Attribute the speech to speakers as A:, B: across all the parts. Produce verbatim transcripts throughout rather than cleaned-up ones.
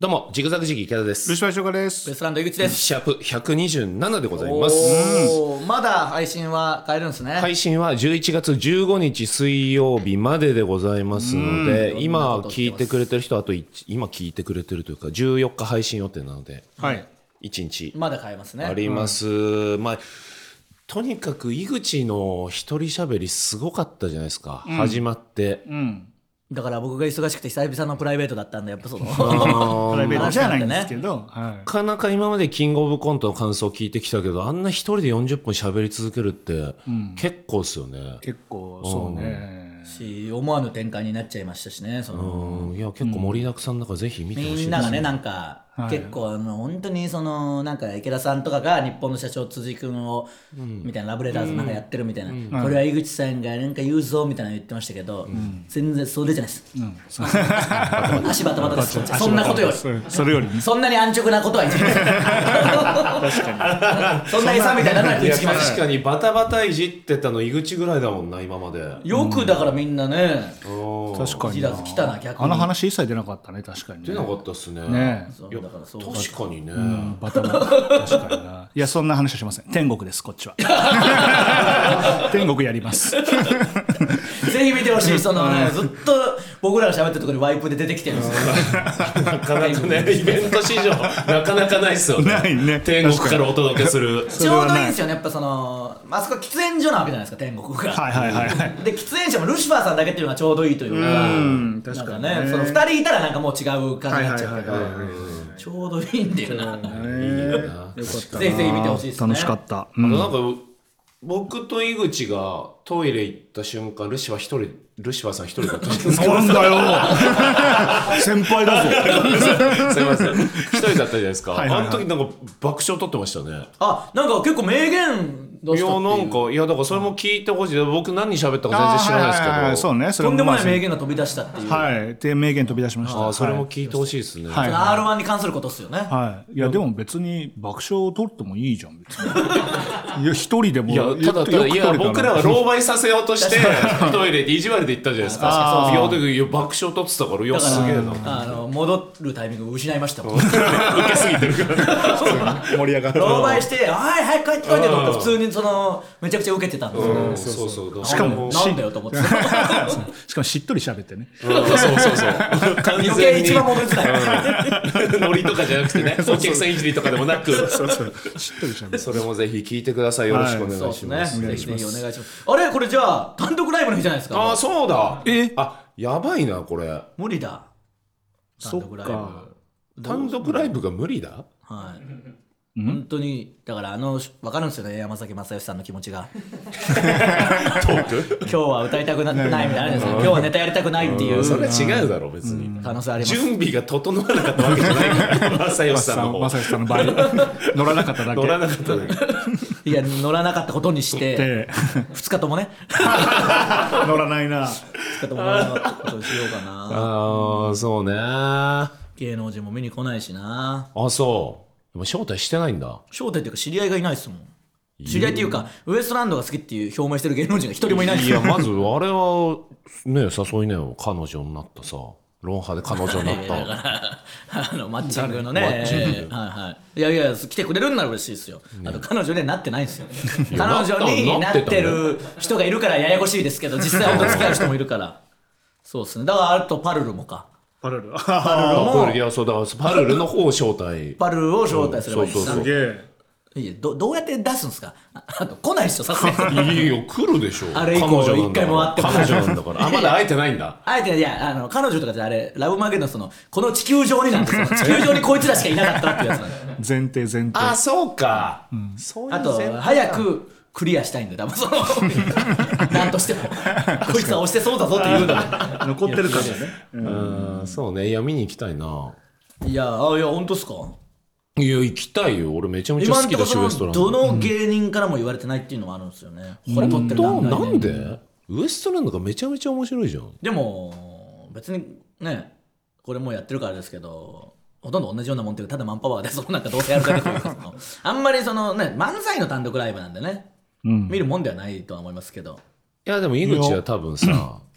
A: どうもジグザグジギー池田です。
B: ルシファーショカです。
C: ベストランド井口です。
A: シャープひゃくにじゅうななでございます。
C: おーまだ配信は変えるんですね。
A: 配信はじゅういちがつじゅうごにち水曜日まででございますので、今聞いてくれてる人、あと今聞いてくれてるというかじゅうよっか配信予定なので、
B: はい、
A: いちにち
C: まだ変えますね。
A: あります、うん、まあとにかく井口の一人喋りすごかったじゃないですか、うん、始まって、
C: うん、だから僕が忙しくて久々のプライベートだったんで、やっぱその
B: プライベートじゃないんですけど、はい、
A: なかなか今までキングオブコントの感想を聞いてきたけど、あんな一人でよんじゅっぷん喋り続けるって、うん、結構ですよね。
B: 結構そうね、
C: し思わぬ展開になっちゃいましたしね。その
A: いや結構盛りだくさんだからぜひ見てほしいです、ね、
C: みんながねなんか、はい、結構あの本当にそのなんか池田さんとかが日本の社長辻君を、うん、みたいなラブレターズなんかやってるみたいな、うん、これは井口さんがなんか言うぞみたいなの言ってましたけど、うん、全然それじゃないです、うん、足バタバタです。そんなことより
B: それより、ね、
C: そんなに安直なことは言ってない確かにそんな餌みたいなのは食いつきました。
A: 確かにバタバタいじってたの井口ぐらいだもんな今まで。
C: よくだからみんなね、
A: うん、
B: 確かに
C: 来たな逆に。
B: あの話一切出なかったね。確かに、ね、
A: 出なかったっすね。
B: ね
A: いやだからそう確かにね、うん、
B: バタバタ確かにな。いやそんな話はしません。天国ですこっちは天国やりますぜ
C: ひ見てほしい。その、ね、ずっと僕らが喋ってるところにワイプで出てきてるんですよ
A: なかなかねイベント史上なかなかないっすよね。
B: ないね。
A: 天国からお届けする
C: ちょうどいいんですよね。やっぱそのあそこ喫煙所なわけじゃないですか天国が。
B: はいはいはい、はい、
C: で喫煙者もルシファーさんだけっていうのがちょうどいいというか、うん確かに ね, ねそのふたりいたらなんかもう違う感じになっちゃうけど、ちょうどいいんだよな。よかったぜひぜひ見てほしいですね。
B: 楽しかった、
A: うん、あとなんか僕と井口がトイレ行った瞬間ルシファー一人ルシファーさん一人だったんです。
B: なんだよ先輩だぞ
A: すいません一人だったじゃないですか。
B: はいはい、はい、
A: あの時なんか爆笑取ってましたね。
C: あなんか結構名言
A: いやなんかいやだからそれも聞いてほしい。僕何喋ったか全然知らないですけど、はいはいはい、
B: そうね、それ
C: とんでもない名言が飛び出したっていう。
B: はいで名言飛び出しました。
A: あそれも聞いてほしいですね。
C: はい、アールワン に関することっすよね。
B: はいいやでも別に爆笑を取ってもいいじゃん別にいや一人でも
A: いやただただいや僕らは狼狽させようとしてトイレで意地悪で言ったじゃないですか。いやでいや爆笑取ってたからいやすげえな。
C: あの戻るタイミングを失いましたもん
A: 受けすぎてるから盛り上がる
C: 狼狽して「はい早く帰ってこい」ってと思って普通にそのめちゃくちゃ受けてたんですよ、
A: うん、そうそうそう
B: しかも
C: なんだよと思ってし
B: かもしっとり喋ってね、
A: うん、そうそうそう
C: 余計一番戻りづらい
A: ノリとかじゃなくてねお客さんいじりとかでもなく
B: そうそうしっとり喋って
A: それもぜひ聞いてください。よろしくお願いします、
C: はい、ぜひぜひお願いします。あれこれじゃあ単独ライブの日じゃないですか。
A: ああそうだ
B: え
A: あやばいなこれ
C: 無理だ単独ライ
A: ブ単独ライブが無理だ。
C: はい本当にだからあの分かるんですよね山崎正義さんの気持ちが
A: トーク
C: 今日は歌いたくないみたいなですよ。今日はネタやりたくないっていう、うん、
A: それは違うだろ別に
C: 可能性あります。
A: 準備が整わなかったわけじゃないから正義さんの方
B: 正義さんの場合乗らなかっただけ
A: 乗らなかっただ
C: けいや乗らなかったことにしてふつかともね
B: 乗らないな
C: ふつかとも乗らなかったことにしようかな。
A: ああそうね
C: 芸能人も見に来ないしな。
A: あそうでも招待してないんだ。
C: 招待っていうか知り合いがいないですもん。知り合いっていうかウエストランドが好きっていう表明してる芸能人が一人もいないんですよ。
A: いやまずあれはね誘いねよ彼女になったさロンハーで彼女になった
C: だからあのマッチングのねマッチング、はいはい、いやいや来てくれるんなら嬉しいですよ、ね、あと彼女にはなってないんですよ彼女になってる人がいるからややこしいですけど実際本当付き合う人もいるからそうですね。だからあとパルルもか
B: パルル
C: パルルも
A: いやそうだパルルの方を招待
C: パルルを招待すればいいです。
B: すげえ
C: いや ど, どうやって出すんですか。あと来ない人さすが
A: にいいよ来るでしょ。
C: あれ以降一回も会っても
A: 彼女なんだからあまだ会えてないんだ。
C: 会えていやあの彼女とかじゃあれラブマゲドンそのこの地球上になんですよ地球上にこいつらしかいなかったっていうやつなんで
B: 前提前提
A: あそうか、うん、そういう
C: あと早くクリアしたいんで多分そのなんとしてもこいつは押してそうだぞって言うので
B: 残ってるからね。
A: うんそうねいや見に行きたいな。
C: いやあいや本当ですか。
A: いや行きたいよ俺めちゃめちゃ好きだしウエストランド
C: どの芸人からも言われてないっていうのがあるんですよね、うん、これ撮ってる
A: 段階でなんでウエストランドがめちゃめちゃ面白いじゃん。
C: でも別にねこれもうやってるからですけどほとんど同じようなもんっていうかただマンパワーでそのなんかどうせやるだけというかあんまりそのね漫才の単独ライブなんでね、うん、見るもんではないとは思いますけど。
A: いやでも井口は多分さ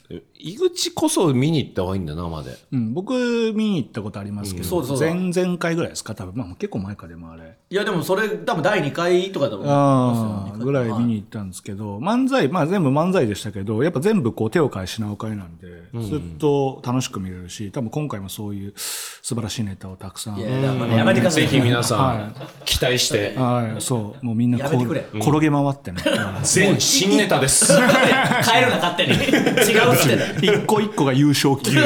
A: 井口こそ見に行った方がいいんだな生で。
B: うん、僕見に行ったことありますけど、
C: うん、そうそう
B: 前々回ぐらいですか多分、まあ、結構前かでもあれ
C: いやでもそれ多分だいにかいとかだと思い
B: あ
C: ますよ
B: ぐらい見に行ったんですけど、漫才、まあ、全部漫才でしたけどやっぱ全部こう手を変え品を変えなんで、うん、ずっと楽しく見れるし多分今回もそういう素晴らしいネタをたくさん、
C: いやだからやめてください。
A: ぜひ皆さん、
B: はい、
A: 期待して、
B: はい、そうもうみんなこ
C: やめてくれ
B: 転げ回ってね
A: 全新ネタです
C: 変えるな勝手に違うって
B: 一個一個が優勝級チ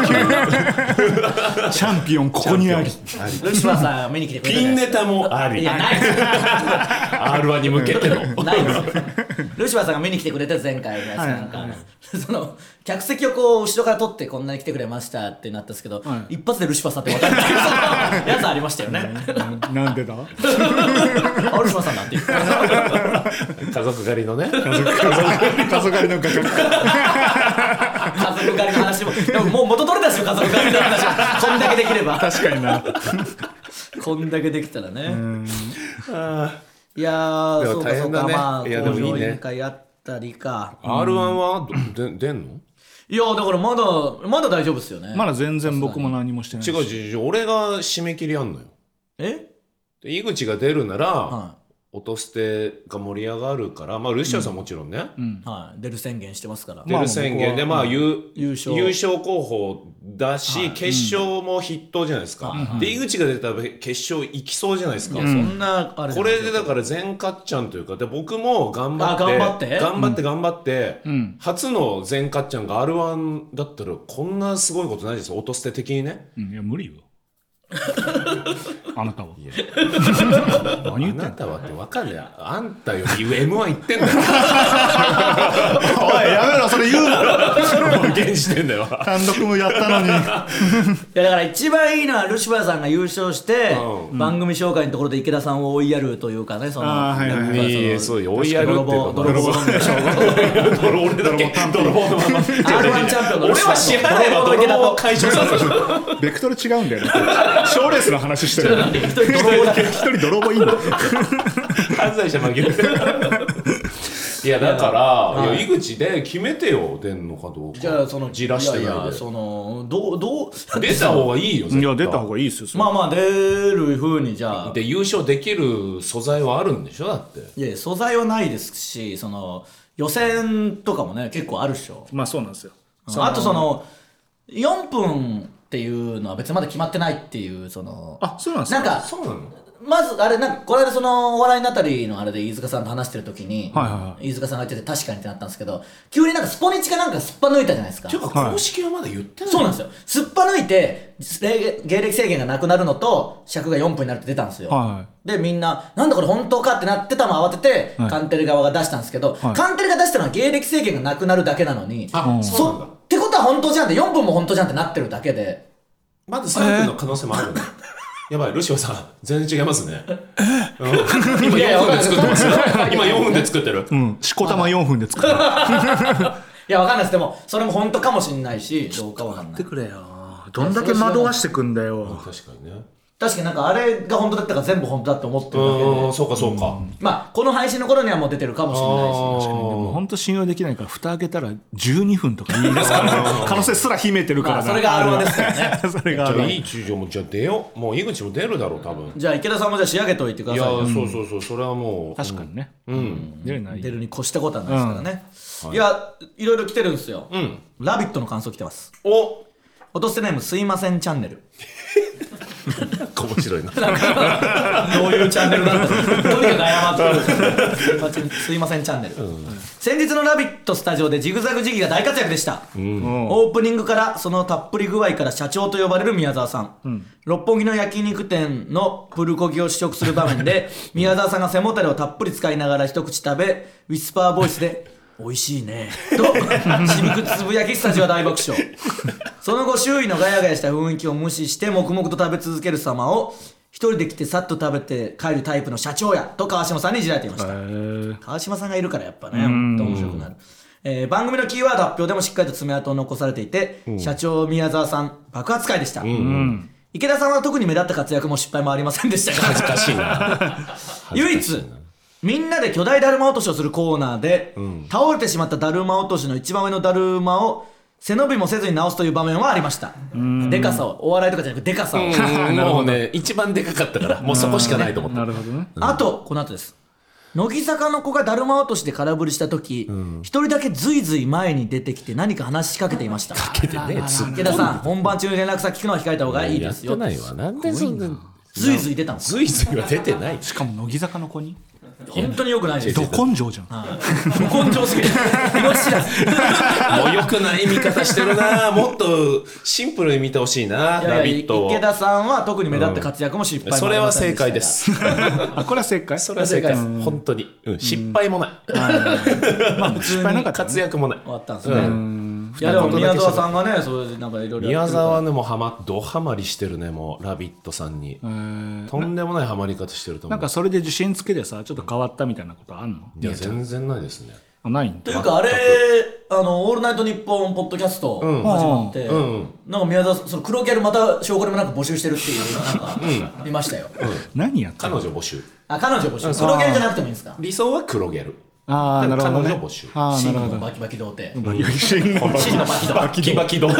B: ャンピオンここにあり
C: ルシファーさん見に来てくれた
A: ピンネタもあり
C: いやない
A: アールワン に向けての
C: ないですよルシファーさんが見に来てくれて前回のやつなんか、はいはい、その客席をこう後ろから撮ってこんなに来てくれましたってなったんですけど、はい、一発でルシファーさんって分かるっていうやつありましたよね
B: なんでだ
C: あルシファーさんだっていう
A: 家族狩りのね
B: 家族家族狩りの画角
C: 家族狩りの話もでももう元取れたですよ家族狩りの話はこんだけできれば
B: 確かにな
C: こんだけできたらね
A: あ
C: いやーそうかそうか、
A: ね、
C: まあ
A: いやでもいいね
C: 向上委員会あったりか
A: アールワン はで出んの
C: いやだからまだまだ大丈夫ですよね
B: まだ全然僕も何もしてないし
A: 違う違う違う俺が締め切りあんのよ
C: え
A: で井口が出るなら、
C: はい
A: 音捨てが盛り上がるから、まあ、ルシアさんもちろんね、
C: うんはい、出る宣言してますから、
A: 出る宣言で、まあ、優,
C: 優, 勝
A: 優勝候補だし、はい、決勝も筆頭じゃないですか、うん、で井口が出たら決勝行きそうじゃないですか、
C: いやそんなあれ
A: これでだから全勝っちゃんというかで僕も頑張って
C: 頑張って
A: 頑張って頑張って、
B: うん、
A: 初の全勝っちゃんが アールワン だったらこんなすごいことないですよ音捨て的にね、
B: うん、いや無理よあなたは
A: 何言ってんのあなたはって分かるやあんたより エムワン 行ってんだよ
B: おいやめろそれ言うな
A: 現時点では
B: 単独もやったのにいやだ
C: から一番いいのはルシファーさんが優勝して、うん、番組紹介のところで池田さんを追いやるというかねその
B: あはいはいはい
A: いいそう追いやるっていうか
C: 泥棒泥棒の
A: 俺だけ泥棒のまま アールワン チャンピオンの
C: 俺は知らないわ
A: 泥棒解消させる
B: ベクトル違うんだよね賞レースの話してる
C: 一人泥棒だ
B: 一人泥棒いいんだ
A: 犯罪者紛れいやだから、はい、いや井口で決めてよ出んのかどうか
C: じゃあその
A: じらしてないで
C: いやいやそのどうどう
A: 出た方がいいよ
B: いや出た方がいいですよ
C: まあまあ出る風にじゃあ
A: で優勝できる素材はあるんでしょだって
C: いやいや素材はないですしその予選とかもね結構あるっしょ
B: まあそうなんですよ
C: あとそのよんぷんっていうのは別にまだ決まってないっていうその
B: あそうなんですか
C: なんか
A: そうなの
C: まずあれなんかこの間そのお笑いのあたりのあれで飯塚さんと話してる時に、
B: はいはいはい、
C: 飯塚さんが言ってて確かにってなったんですけど急になんかスポニチかなんかすっぱ抜いたじゃないですか
A: ていうか公式はまだ言ってない、
C: そうなんですよすっぱ抜いて芸歴制限がなくなるのと尺がよんぷんになるって出たんですよ、
B: はいはい、
C: でみんななんだこれ本当かってなってたのを慌てて、はい、カンテレ側が出したんですけど、はい、カンテレが出したのは芸歴制限がなくなるだけなのに
A: あ、うん、そうなんだ
C: ってことは本当じゃんってよんぷんも本当じゃんってなってるだけで
A: まずさんぷんの可能性もあるね、えー、やばいルシファーさん全然違いますね、えー、今よんぷんで作ってます今よんぷんで作ってる
B: うんしこたまよんぷんで作ってる
C: いやわかんないですでもそれも本当かもしれないしどうかわかんない
B: 待ってくれよどんだけ惑わしてくんだよ
A: 確かにね
C: 確かになんかあれが本当だったから全部本当だって思ってるだけで
A: うんそうかそうか、うん、
C: まあこの配信の頃にはもう出てるかもしれないし
B: 確かにでも本当信用できないから蓋開けたらじゅうにふんとか言い出すから可能性すら秘めてるからな、
C: まあ、それが アールワン ですからね
B: それが アールワン
A: じゃあいい中条もじゃあ出ようもう井口も出るだろう多分
C: じゃあ池田さんもじゃあ仕上げといてください
A: いや、うん、そうそうそうそれはもう
B: 確かにね、
A: うん、うん、
C: 出るない出るに越したことはないですからね、うんはい、いやいろいろ来てるんですよ、うん、ラビットの感想来てます
A: お
C: 落とせネームすいませんチャンネル
A: 面白いな
C: どういうチャンネルなんだろうとにかく謝ってくるすいませんチャンネル、うん、先日のラビットスタジオでジグザグジギが大活躍でした、うん、オープニングからそのたっぷり具合から社長と呼ばれる宮沢さん、うん、六本木の焼肉店のプルコギを試食する場面で宮沢さんが背もたれをたっぷり使いながら一口食べウィスパーボイスで美味しいねとしみくつぶやきスタジオは大爆笑その後周囲のガヤガヤした雰囲気を無視して黙々と食べ続ける様を一人で来てさっと食べて帰るタイプの社長やと川島さんにいじられていました川島さんがいるからやっぱね本当面白くなる、えー、番組のキーワード発表でもしっかりと爪痕を残されていて、うん、社長宮沢さん爆発回でした、うんうん、池田さんは特に目立った活躍も失敗もありませんでしたが
A: 恥ずかしいな
C: 唯一みんなで巨大だるま落としをするコーナーで、うん、倒れてしまっただるま落としの一番上のだるまを背伸びもせずに直すという場面はありました。でかさを、お笑いとかじゃなくてでかさを。
A: もうね一番でかかったからもうそこしかないと思った。
B: なるほどね。
C: あとこの後です。乃木坂の子がだるま落としで空振りした時、一人だけずいずい前に出てきて何か話しかけていました。
A: かけてね
C: 池田さん、本番中に連絡先聞くのは控えた方がいいですよ。
A: やってないわ。なんでそんな
C: ずいずい出たんですか。
A: ずいずいは出てない。
B: しかも乃木坂の子に
C: 本当に良くないですよ。
B: ど根性じゃん。
C: ど根性すぎる。命知らず。
A: もう良くない見方してるな。もっとシンプルに見てほしいな。
C: いやいや
A: ラビットを。
C: 池田さんは特に目立った活躍も失敗もあ
A: それは
C: りません
A: 正
C: でしたが
A: 解です。
B: あ、これは正解。
A: それは正解です。本当に、うん、失敗もない。
B: まあ失敗なかったね。
A: 活躍もない。
C: 終わったんですね。いやでも宮沢さんがね、それでなんかいろいろ
A: 宮沢はねもうハマドハマりしてるね。もうラビットさんにとんでもないハマり方してると思う。
B: なんかそれで自信つけてさ、ちょっと変わったみたいなことあんの？
A: いや全然ないですね。
B: あ、ないんだ。
C: というかあれ、あのオールナイトニッポンポッドキャスト始まって、なんか宮沢さんその黒ギャルまた証拠でもなんか募集してるっていうなんか見ましたよ。
B: 何やった
A: 彼
B: の？
A: 女募集。
C: あ、彼女募集。黒ギャルじゃなくてもいいんですか？
A: 理想は黒ギャル。
B: ああ、なるほどね。
A: 彼女募集。
B: ああ、な
C: 真
B: るほど。
C: のバキバキ童貞。
B: バキバキ真の
C: 真のバキ童
A: バキバキどう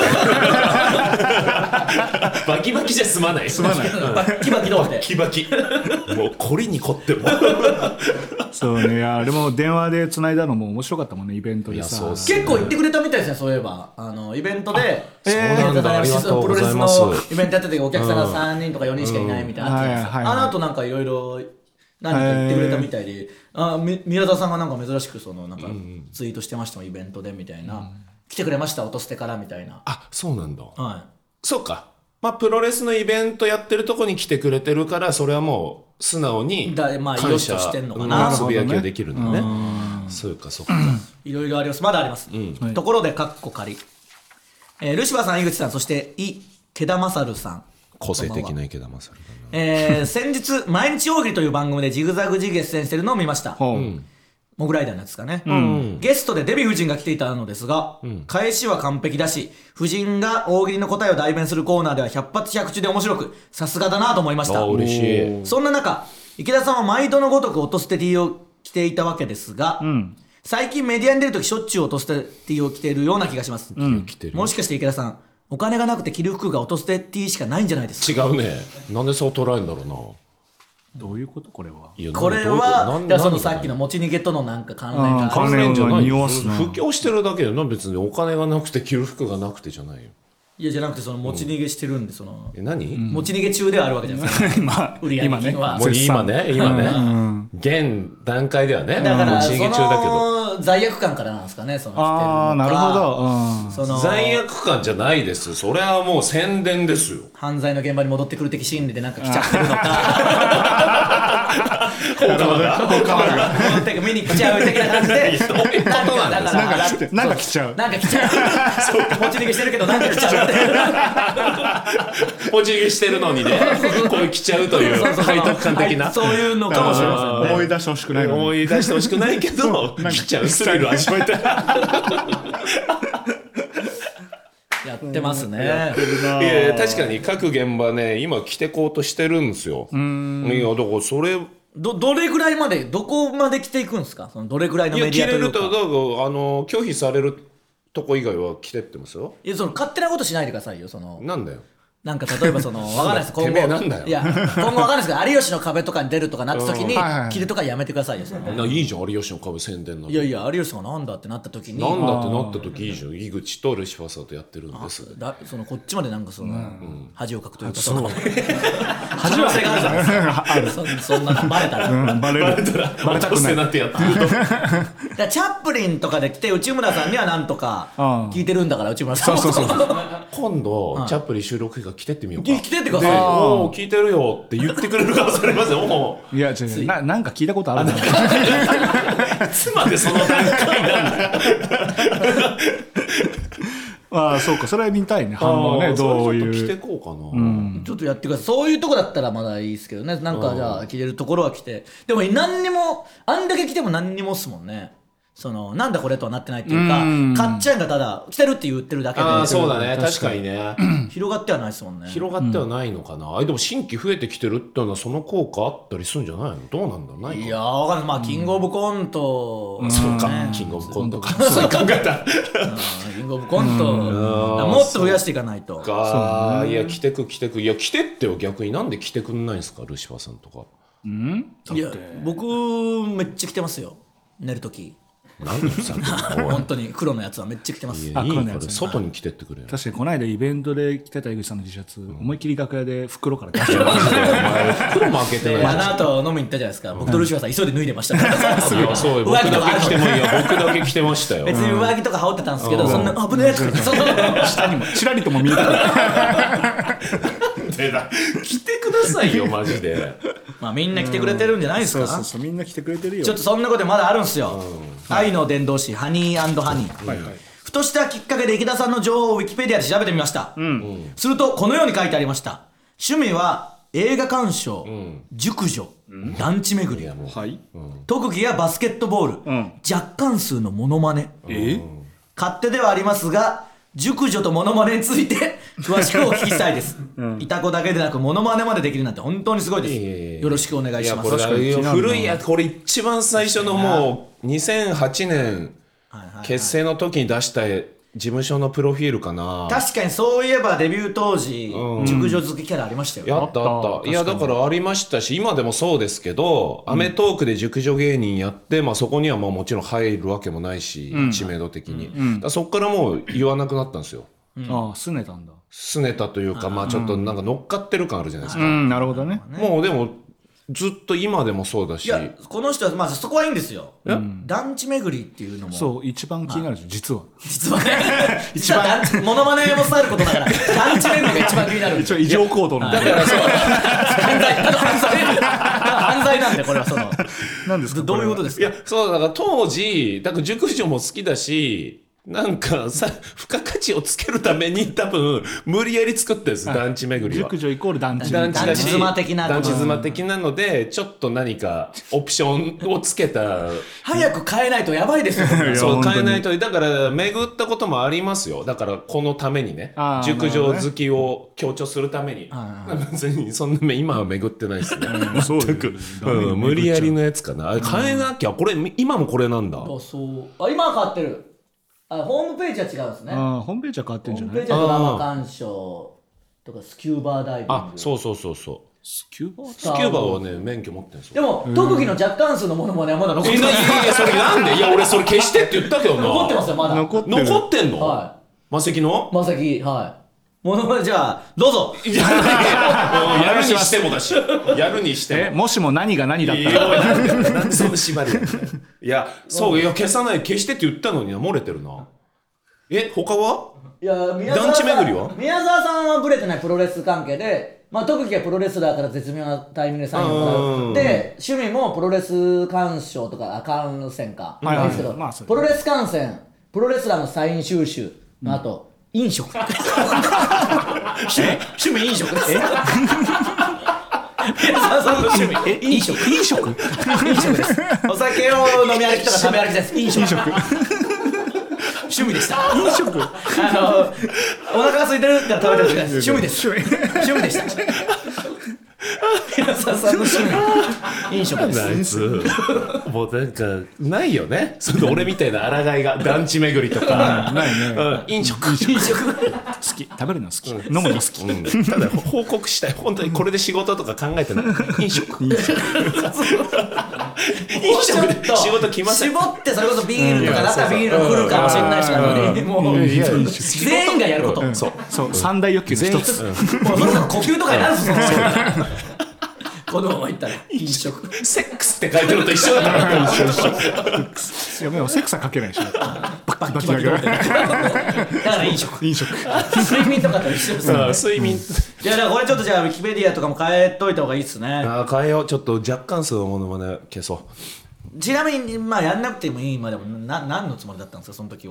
A: バキバキじゃ済まない。済まない。
C: バキバキ童貞。
A: バキバキ。もう凝りに凝っても。
B: そうね。いや、あれも電話で繋いだのも面白かったもんね、イベントでさ。
A: いやそうっす
C: 結構言ってくれたみたいですね、そういえばあのイベントで
A: そうなんだ。ありがとうございます。
C: プロレスのイベントやっててお客さんがさんにんとかよにんしかいないみたいなのあったんですよ。
B: はいはいはい
C: あの後なんかいろいろ何か言ってくれたみたいで、あみ宮田さんがなんか珍しくそのなんかツイートしてましたもん、イベントでみたいな、来てくれました音捨てからみたいな。
A: あ、そうなんだ。
C: は
A: そうか。まあプロレスのイベントやってるとこに来てくれてるから、それはもう素直に
C: だまあ
A: 感謝
C: 良しとしてんのかな
A: うんつぶやきができるんだね。そうかそうか。
C: い、いろいろあります。まだあります。ところでカッコ仮、えー、ルシファーさん、井口さん、そして井毛田勝さん、
A: 個性的な池田勝だな。
C: えー、先日毎日大喜利という番組でジグザグジギー出演してるのを見ました。
B: ほう。
C: モグライダーのやつですかね、うん、ゲストでデヴィ夫人が来ていたのですが、うん、返しは完璧だし、夫人が大喜利の答えを代弁するコーナーでは百発百中で面白く、さすがだなと思いました。
A: あ、嬉しい。
C: そんな中、池田さんは毎度のごとく音捨て T を着ていたわけですが、うん、最近メディアに出るときしょっちゅう音捨て T を着ているような気がします、うん、もしかして池田さん、お金がなくて着る服が音捨て T しかないんじゃないですか？
A: 違うね。なんでそう捉えるんだろうな。
B: どういうことこれは？
A: いや
C: これはだそのさっきの持ち逃げとのなんか関連が
B: 関連じゃない。
A: 布教してるだけでな。別にお金がなくて着る服がなくてじゃないよ。
C: いやじゃなくて、その持ち逃げしてるんで、その、
A: え、何、
C: うん、持ち逃げ中ではあるわけじゃないですか。
B: 今
C: 売上金は
A: もう今ね今ね、うん、現段階ではね、
C: だから
A: 持ち逃げ中だけど、
C: 罪悪感からなんですかね、その着てるのか。
B: ああ、なるほど、うん、
C: その
A: 罪悪感じゃないです。それはもう宣伝ですよ。
C: 犯罪の現場に戻ってくる的心理でなんか来ちゃってるのか
A: 放火魔が放火魔が
C: 戻って見に来ちゃう的な感じで、
A: そういうことなんです。
B: なんか来ちゃう
C: なんか来ちゃう持ち逃げしてるけどなんか来ちゃうって
A: 持ち逃げしてるのにね、こう来ちゃうという背徳感的な、
C: そういうのかもしれませんね。
B: 思い出してほしくないのに、
A: 思い出してほしくないけど来ちゃうスリル味わえて
C: やってますね。
A: やってるな。いやいや確かに各現場ね今着てこうとしてるんですよ。うん、いやだからそれ
C: どどれぐらいまでどこまで着ていくんですか？そのどれぐらいのメディアというか。いや着れると
A: だからあの拒否されるとこ以外は着てってますよ。
C: いやその勝手なことしないでくださいよ。その
A: なんだよ。
C: なんか例えばその分かんないです今後
A: てめえなんだよ。
C: いや今後分かんないですけど有吉の壁とかに出るとかなった時に着るとかやめてくださいよ。その
A: いいじゃん有吉の壁宣伝なの。
C: いやいや有吉さんがなんだってなった時に
A: なんだってなった時いいじゃん。井口とルシファーさんとやってるんです。
C: だそのこっちまでなんかその、うん、恥をかくというかその恥のせがあるじゃないですか。そ, そんなのバレたら、うん、バレる
A: バレたくないなってやってると
C: だチャップリンとかで来て内村さんにはなんとか聞いてるんだから内村さんそうそうそう
A: 今度チャップリン収録日が来てってみようか。
C: 来てってくださいよ。
A: おー聞いてるよって言ってくれるかもしれません。も
B: ういや違う違う な, なんか聞いたことあるな。い
A: つまでその段階なんだよ
B: ああそうか、それは見たいね。反応ね、どういう。
A: ちょっと着てこうかな、
C: うん、ちょっとやってください。そういうとこだったらまだいいですけどね。なんかじゃあ着れるところは着て、でも何にもあんだけ着ても何にもっすもんね。 そのなんだこれとはなってないっていうか、かっちゃんがただ来てるって言ってるだけで、
A: ああそうだね、確かにね
C: 広がってはないですもんね。
A: 広がってはないのかな、あでも新規増えてきてるってのはその効果あったりするんじゃないの、どうなんだろう、ないか
C: いやーわかんない、まあキングオブコント、
A: うん、そうか、キングオブコントかそう考えた
C: キングオブコントもっと増やしていかないと
A: か、いや来てく来てく、いや来てってよ、逆になんで来てくんないんですかルシファーさんとか。
B: うん
C: いや僕めっちゃ来てますよ、寝るとき。
A: 何のさ
C: 本当に黒のやつはめっちゃ着てます。
A: いやいいか
B: 黒のやつね
A: ら外に来てってくれよ。
B: 確かにこの間イベントで着てた井口さんの T シャツ、思いっきり楽屋で袋から出してま
A: 袋も開けて
C: で
A: ない。
C: あの後飲みに行ったじゃないですか。僕とルシファーさん急いで脱いでましたから
A: いやそうよ、僕だけ着てもいいや、僕だけ着てましたよ。
C: 別に上着とか羽織ってたんですけど、そんな危ないやつ
B: 下にもちらりとも見えてくる
A: でだ来てくださいよマジで。
C: まあみんな来てくれてるんじゃないですか。
B: そうそうそう、みんな来てくれてるよ。
C: ちょっとそんなことまだあるんですよ。愛の伝道師ハニー&ハニー、
B: はいはい、
C: ふとしたきっかけで池田さんの情報をウィキペディアで調べてみました、うん、するとこのように書いてありました。趣味は映画鑑賞、うん、熟女、うん、団地巡り、
B: はい、
C: 特技やバスケットボール、うん、若干数のモノマネ、えー、勝手ではありますが熟女とモノマネについて詳しくお聞きしたいです、うん、イタコだけでなくモノマネまでできるなんて本当にすごいです、えー、よろしくお願いします。
A: いやこれ古いやこれ一番最初のもうにせんはちねん結成の時に出した事務所のプロフィールかな。
C: 確かにそういえばデビュー当時、うん、熟女好きキャラありましたよね。
A: やったあった。いやだからありましたし今でもそうですけど、うん、アメトークで熟女芸人やって、まあ、そこにはまあもちろん入るわけもないし、うん、知名度的に、うん、だそこからもう言わなくなったんですよ、
B: うん、ああ拗ねたんだ。
A: 拗ねたというか、まあ、ちょっとなんか乗っかってる感あるじゃないですか、
B: うん、なるほどね。
A: もうでもずっと今でもそうだし。
C: いやこの人はまあそこはいいんですよ、うん、団地巡りっていうのも
B: そう一番気になるんですよ実は
C: 実はね一番モノマネもさえることだから団地巡りが一番気になる
B: 一応異常行動の
C: だからそう犯罪犯罪犯罪なんでこれはその
B: 何ですか
C: どういうことですか。
A: いやそうだから当時だから熟女も好きだしなんかさ付加価値をつけるために多分無理やり作ったんです、はい、団地巡りは。
B: 熟女イコール団地
C: 団地だし団地妻的な
A: 団地妻的なのでちょっと何かオプションをつけた
C: 早く変えないとやばいですよ
A: そう変えないと。だから巡ったこともありますよ。だからこのためにね熟女好きを強調するために、別にそんな今は巡ってないですね全く、うん、無理やりのやつかな。変えなきゃこれ今もこれなんだ。
C: あそうあ今は変わってる。あホームページは違うんですね。
B: あホームページは変わってるんじゃない。
C: ホームページはドラマ鑑賞とかスキューバーダイビング。
A: あそうそうそうそう
B: スキューバー
A: スキューバーはね免許持ってるんですよ。
C: でも特技の若干数のものまねはまだ残ってます。
A: いやいやそれなんで。いや俺それ消してって言ったけどな。
C: 残ってますよまだ。
B: 残ってる
A: 残ってんの。
C: はい
A: マセキの
C: マセキはいものまねじゃあどうぞ
A: やるにしてもだしやるにしても
B: えもしも何が何だったら
A: なんでその縛りいやそういや消さない消してって言ったのに漏れてるな。え他はい
C: や宮沢
A: 団地巡りは
C: 宮沢さんはブレてないプロレス関係で、まあ、特技はプロレスラーから絶妙なタイミングでサインをもらうで趣味もプロレス鑑賞とか観戦か、はいはい、ですけど、まあ、プロレス観戦プロレスラーのサイン収集の後、うん、飲食趣味趣味飲食です宮沢さんの趣味え飲食飲食飲食ですお酒を飲み歩きとか食べ歩きです飲食飲食趣味でした。
B: 飲食あ
C: のお腹が空いてるから食べてるじゃないです。趣味です。趣味でした。平沢さんの趣味飲食です。
A: もうなんかないよね。その俺みたいな抗いが団地巡りとか
B: ないね、
A: うん、飲食
C: 飲食
B: 好き食べるの好き、うん、飲むの好き、
A: うん、ただ報告したい本当にこれで仕事とか考えてない飲食飲食飲食で仕事来ません。
C: 絞ってそれこそビールとかだったらビール来るかもしれないしなのでもう全員がやること、
B: うん、そうそう三大欲求の一つ、うん、
C: もうそんな呼吸とかになるんですよこのままいったら飲食
A: セックスって書いてるのと一緒だから
B: 一緒一緒いやでもセックスは書けないでしょバッキバキだから
C: だから飲食
B: 飲食
C: 睡眠とかと一緒ですね。
A: 睡眠、うん、い
C: やだからこれちょっとじゃあウィキペディアとかも変えといた方がいいっすね。
A: あ変えよう。ちょっと若干数のものまね消そう。
C: ちなみにまあやんなくてもいいまでもな何のつもりだったんですかその時は。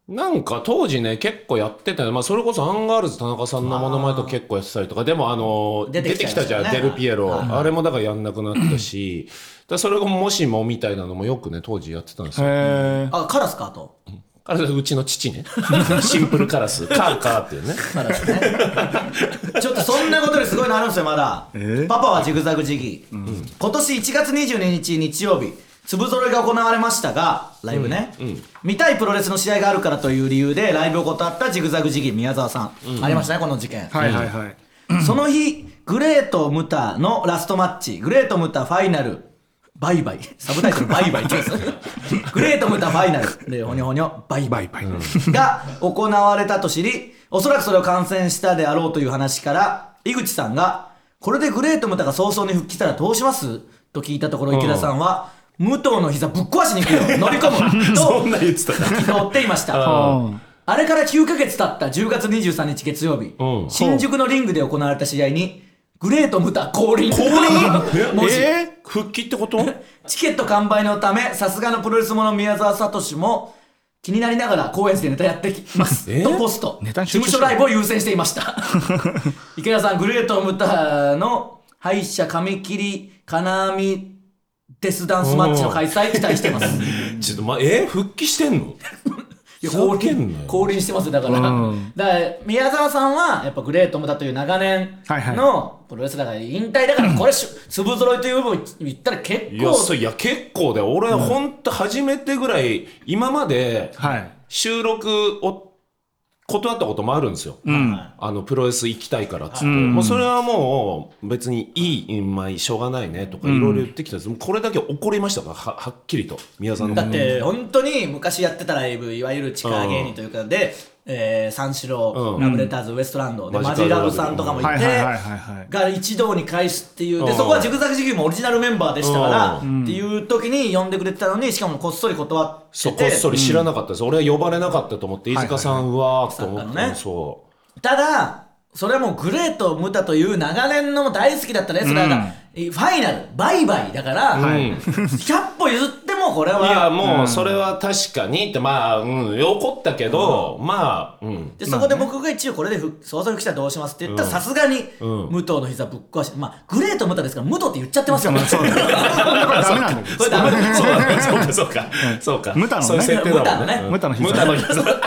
A: なんか当時ね結構やってたよ、まあ、それこそアンガールズ田中さんのモノマネとか結構やってたりとか、でもあの出てきたじゃん、デルピエロ、あれもだからやんなくなったし、だそれがもしもみたいなのもよくね当時やってたんですよ。
C: へあ、カラスかと。
A: あれうちの父ねシンプルカラスカーカーっていうね
C: カラスねちょっとそんなことですごいのあるんですよまだ、えー、パパはジグザグジギー、うん、今年いちがつにじゅうににち日曜日粒揃いが行われましたがライブね、うんうん、見たいプロレスの試合があるからという理由でライブを断ったジグザグジギー宮沢さん、うん、ありましたねこの事件、
B: はいはいはい、
C: その日グレート・ムタのラストマッチグレート・ムタファイナルバイバイサブタイトルバイバイって言うんですグレート・ムタファイナルでほにょほにょバイバイが行われたと知り、おそらくそれを観戦したであろうという話から井口さんがこれでグレート・ムタが早々に復帰したらどうしますと聞いたところ池田さんは、うん、武藤の膝ぶっ壊しに行くよ乗り込むと
A: そんな言ってた
C: 憤っていましたあれからきゅうかげつ経ったじゅうがつにじゅうさんにち月曜日、うん、新宿のリングで行われた試合にグレート・ムタ降臨降臨
A: もし、えー、復帰ってこと
C: チケット完売のためさすがのプロレスもの宮沢聡も気になりながら高円寺でネタやってきます、えー、とポスト事務所ライブを優先していました池田さんグレート・ムタの敗者髪切り金網デスダンスマッチの開催期待してます
A: ちょっとまえー、復帰してんの
C: 降臨降臨してますよだから、うん、だから宮沢さんはやっぱグレート・ムタという長年のプロレスだから引退だからこれ粒揃いという部分言ったら結構
A: いやそういや結構で俺は本当初めてぐらい今まで収録を断ったこともあるんですよ、うん、あのプロレス行きたいからっつって、うん、もうそれはもう別にいい、まあ、しょうがないねとかいろいろ言ってきたんです、うん、これだけ怒りましたから は, はっきりと宮沢の
C: だって本当に昔やってたライブいわゆる地下芸人というかで、えー、三四郎、うん、ラブレターズ、ウエストランドでマジラブさんとかもいてが一堂に会すっていうでそこはジグザグジギーもオリジナルメンバーでしたからっていう時に呼んでくれてたのにしかもこっそり断ってて
A: そうこっそり知らなかったです、うん、俺は呼ばれなかったと思って飯塚さんはと思って、ね、そう
C: ただそれはもうグレート・ムタという長年の大好きだったレスラーが、うん、ファイナルバイバイだから、はい、ひゃっぽ譲ってもこれはい
A: やもうそれは確かにってまあ、うん、怒ったけど、うん、まあ、うん、
C: でそこで僕が一応これで早々に来たらどうしますって言ったらさすがに武藤の膝ぶっ壊して、まあグレート・ムタですから武藤って言っちゃってますよねそうだ
B: ダメなんだけど
A: ダメなんだそうかそうかそうか
B: ムタのね
A: 設定だもんね
B: ムタの膝
A: ムタの膝そうか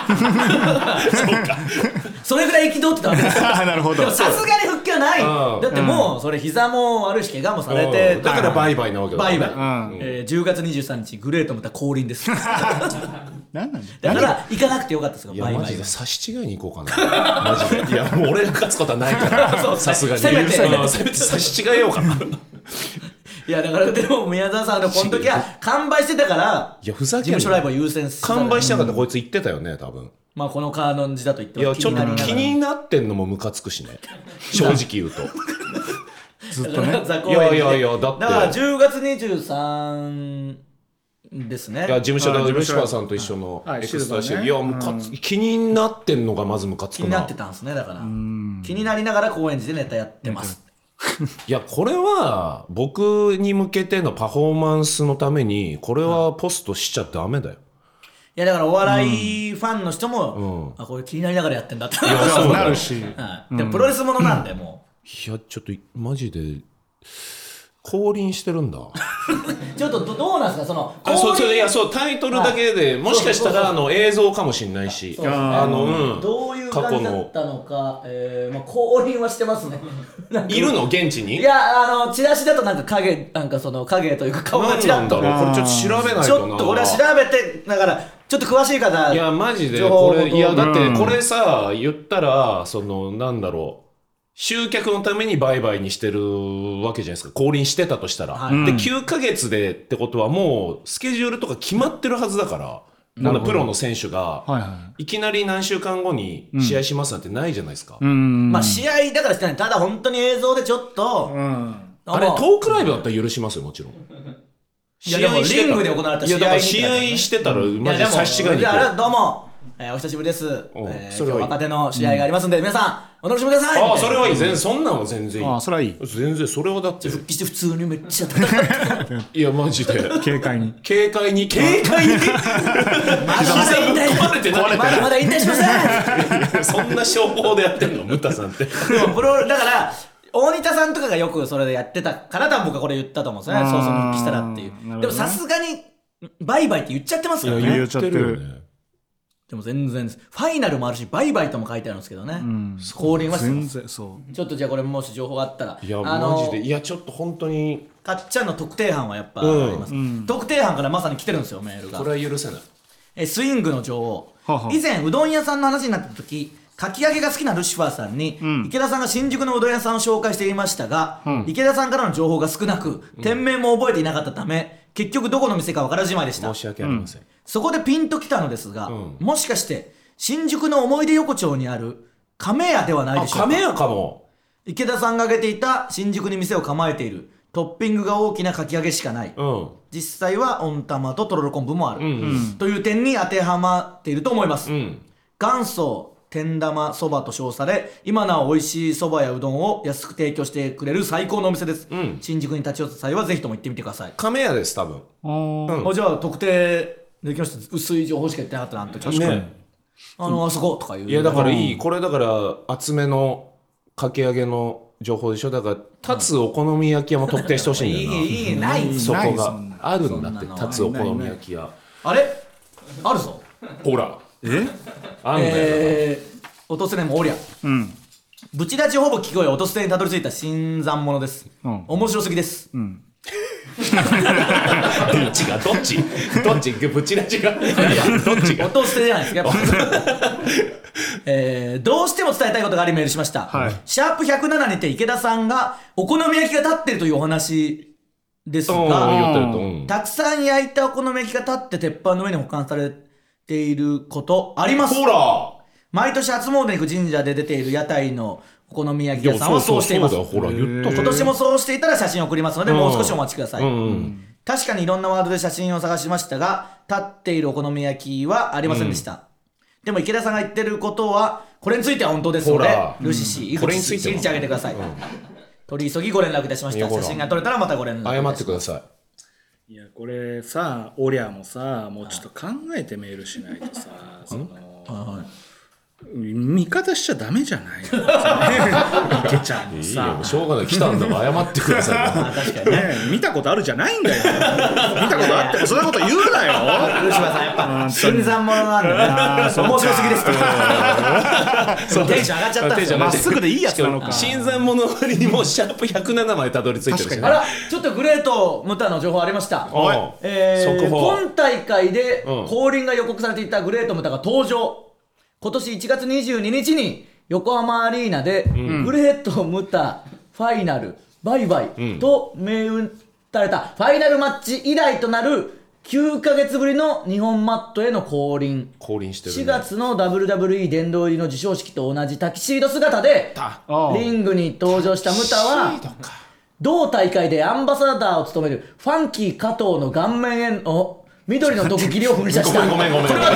C: それぐらい憤ってたわけですよ
B: なるほど
C: さすがに復帰はない、うん、だってもうそれ膝も悪いし怪我もされて、
A: うん、だからバイバイなわけだ
C: バイバイ、うんえー、じゅうがつにじゅうさんにちグレート・ムタ降臨です
B: 何なんだ
C: だから行かなくてよかったですよ
A: いや
C: バイバイ
A: マジで差し違いに行こうかなマジでいやもう俺が勝つことはないからさすがにせめてせめて差し違えようかない
C: やだからでも宮沢さんのこの時は完売してたから
A: いやふざけんな
C: 事務所ライブを優先
A: して完売してなかったらこいつ言ってたよね多分
C: まあこのカーノン字だと言って
A: いやちょっと気になってんのもムカつくしね正直言うと
B: ずっとね
A: いやいやいやだって
C: だからじゅうがつにじゅうさんですね
A: いや事務所で吉川さんと一緒のエクストラシー、はい、いやムカつ、うん、気になってんのがまずムカつくな
C: 気になってたんですねだから気になりながら高円寺でネタやってます
A: いやこれは僕に向けてのパフォーマンスのためにこれはポストしちゃダメだよ
C: いやだからお笑いファンの人も、うん、あこれ気になりながらやってんだってい
B: やそうなるし、
C: はい、でもプロレスものなんで、うん、も
A: ういやちょっとマジで降臨してるんだ
C: ちょっと ど, どうなんですかその
A: あそうそういやそうタイトルだけで、はい、もしかしたらあの映像かもしれないしあの、
C: うん、どういう感じだったのか、えーまあ、降臨はしてますね
A: いるの現地に
C: いやあのチラシだとなんか影なんかその影というか顔がチラッと
A: なんだろうこれちょっと調べないとな
C: ちょっと俺は調べてだからちょっと詳しい方
A: いやマジでこれいやだってこれさ、うん、言ったらそのなんだろう集客のために売買にしてるわけじゃないですか降臨してたとしたら、はい、できゅうかげつでってことはもうスケジュールとか決まってるはずだからまだプロの選手がいきなり何週間後に試合しますなんてないじゃないですか、
C: うん、まあ試合だからしてないただ本当に映像でちょっと、うん、
A: あれトークライブだったら許しますよもちろん
C: いやでもリングで行われた試合
A: いやだから試合してたらマジで差し違いに行く
C: どうもえー、お久しぶりです、えー、
A: それはいい
C: 今日若手の試合がありますんで、うん、皆さんお楽しみください。
A: ああそれはいい、全然そんなんは全然いい。
B: ああそれはいい、
A: 全然それはだって
C: 復帰して普通にめっちゃ戦って
A: いやマジで
B: 軽快に
A: 軽快に軽快に
C: まだまだ引退
A: 壊れてない
C: まだまだ引退しません
A: そんな商法でやってんのムタさんって
C: でもプロだから大仁田さんとかがよくそれでやってたから多分僕はこれ言ったと思うんですよね。そうそう復帰したらっていう、ね、でもさすがにバイバイって言っちゃってますからね。
B: 言っちゃってる、
A: ね、
C: でも全然です。ファイナルもあるしバイバイとも書いてあるんですけどね、うん、降臨は
B: 全然そう。
C: ちょっとじゃあこれもし情報があったら、
A: いやマジでいやちょっと本当に
C: かっちゃんの特定班はやっぱあります、うん、特定班からまさに来てるんですよメールが。
A: これは許せない。
C: えスイングの女王、
B: はは
C: 以前うどん屋さんの話になった時かき揚げが好きなルシファーさんに、うん、池田さんが新宿のうどん屋さんを紹介していましたが、うん、池田さんからの情報が少なく、うん、店名も覚えていなかったため結局どこの店か分からずじまいでした。
A: 申し訳ありません、うん、
C: そこでピンときたのですが、うん、もしかして新宿の思い出横丁にある亀屋ではないでしょうか。
A: 亀屋かも。
C: 池田さんが挙げていた新宿に店を構えているトッピングが大きなかき揚げしかない、うん、実際は温玉ととろろ昆布もある、うんうん、という点に当てはまっていると思います、うん、元祖天玉そばと称され今なお美味しいそばやうどんを安く提供してくれる最高のお店です、うん、新宿に立ち寄った際はぜひとも行ってみてください。
A: 亀屋です多分。
C: あ、うん、じゃあ特定できました。薄い情報しか言ってなかったなと。確かに、ね、あのあそことかいう。
A: いやだからいい、これだから厚めのかき揚げの情報でしょ。だから立つお好み焼き屋も特定してほしいんだよな。
C: いいいいない
A: そこがあるんだって立つお好み焼き屋。
C: あれあるぞ。
A: ほら
B: え
A: あんだよ、
C: えー、落とせねもおりゃ、うん、ブチラチほぼ聞こえ落とせにたどり着いた新参者です、うん、面白すぎです、うん、
A: どっちがどっちどっちブチラチがどっちが
C: 落とせじゃないですかやっぱえー、どうしても伝えたいことがありメールしました、はい、シャープひゃくななにて池田さんがお好み焼きが立ってるというお話ですが、たくさん焼いたお好み焼きが立って鉄板の上に保管されていることあります。
A: ほら
C: 毎年初詣に行く神社で出ている屋台のお好み焼き屋さんはそうしています。
A: ほら言った
C: 今年もそうしていたら写真を送りますので、うん、もう少しお待ちください、うんうん、確かにいろんなワードで写真を探しましたが立っているお好み焼きはありませんでした、うん、でも池田さんが言ってることはこれについては本当ですのでルシシ、井口氏、信じてあげてください、うん、取り急ぎご連絡いたしました。写真が撮れたらまたご連絡いたします。
A: 謝ってください。
B: いやこれさおりゃもさもうちょっと考えてメールしないとさその味方しちゃダメじゃない池ちゃんもさ
A: いいよしょうがない来たんだから謝ってください
C: あ確かにね
B: 見たことあるじゃないんだよ見たことあってもそんなこと言うなよ
C: ルシファーさんやっぱ新参者なんだね面白すぎですそうテンション上がっちゃったんですよ。
B: まっすぐでいいやつなのか。
A: 新参者割にもシャープひゃくななまでたどり着いてるしね。
C: あらちょっとグレートムタの情報ありました、えー、速報。今大会で降臨が予告されていたグレートムタが登場。今年いちがつにじゅうににちに横浜アリーナで、うん、グレートムタファイナルバイバイと銘打たれたファイナルマッチ以来となるきゅうかげつぶりの日本マットへの降臨。
A: 降臨してるね。
C: しがつの ダブリューダブリューイー 殿堂入りの授賞式と同じタキシード姿でリングに登場したムタは同大会でアンバサダーを務めるファンキー加藤の顔面への緑の毒斬りを噴射した。
A: ごめんごめんごめんごめん。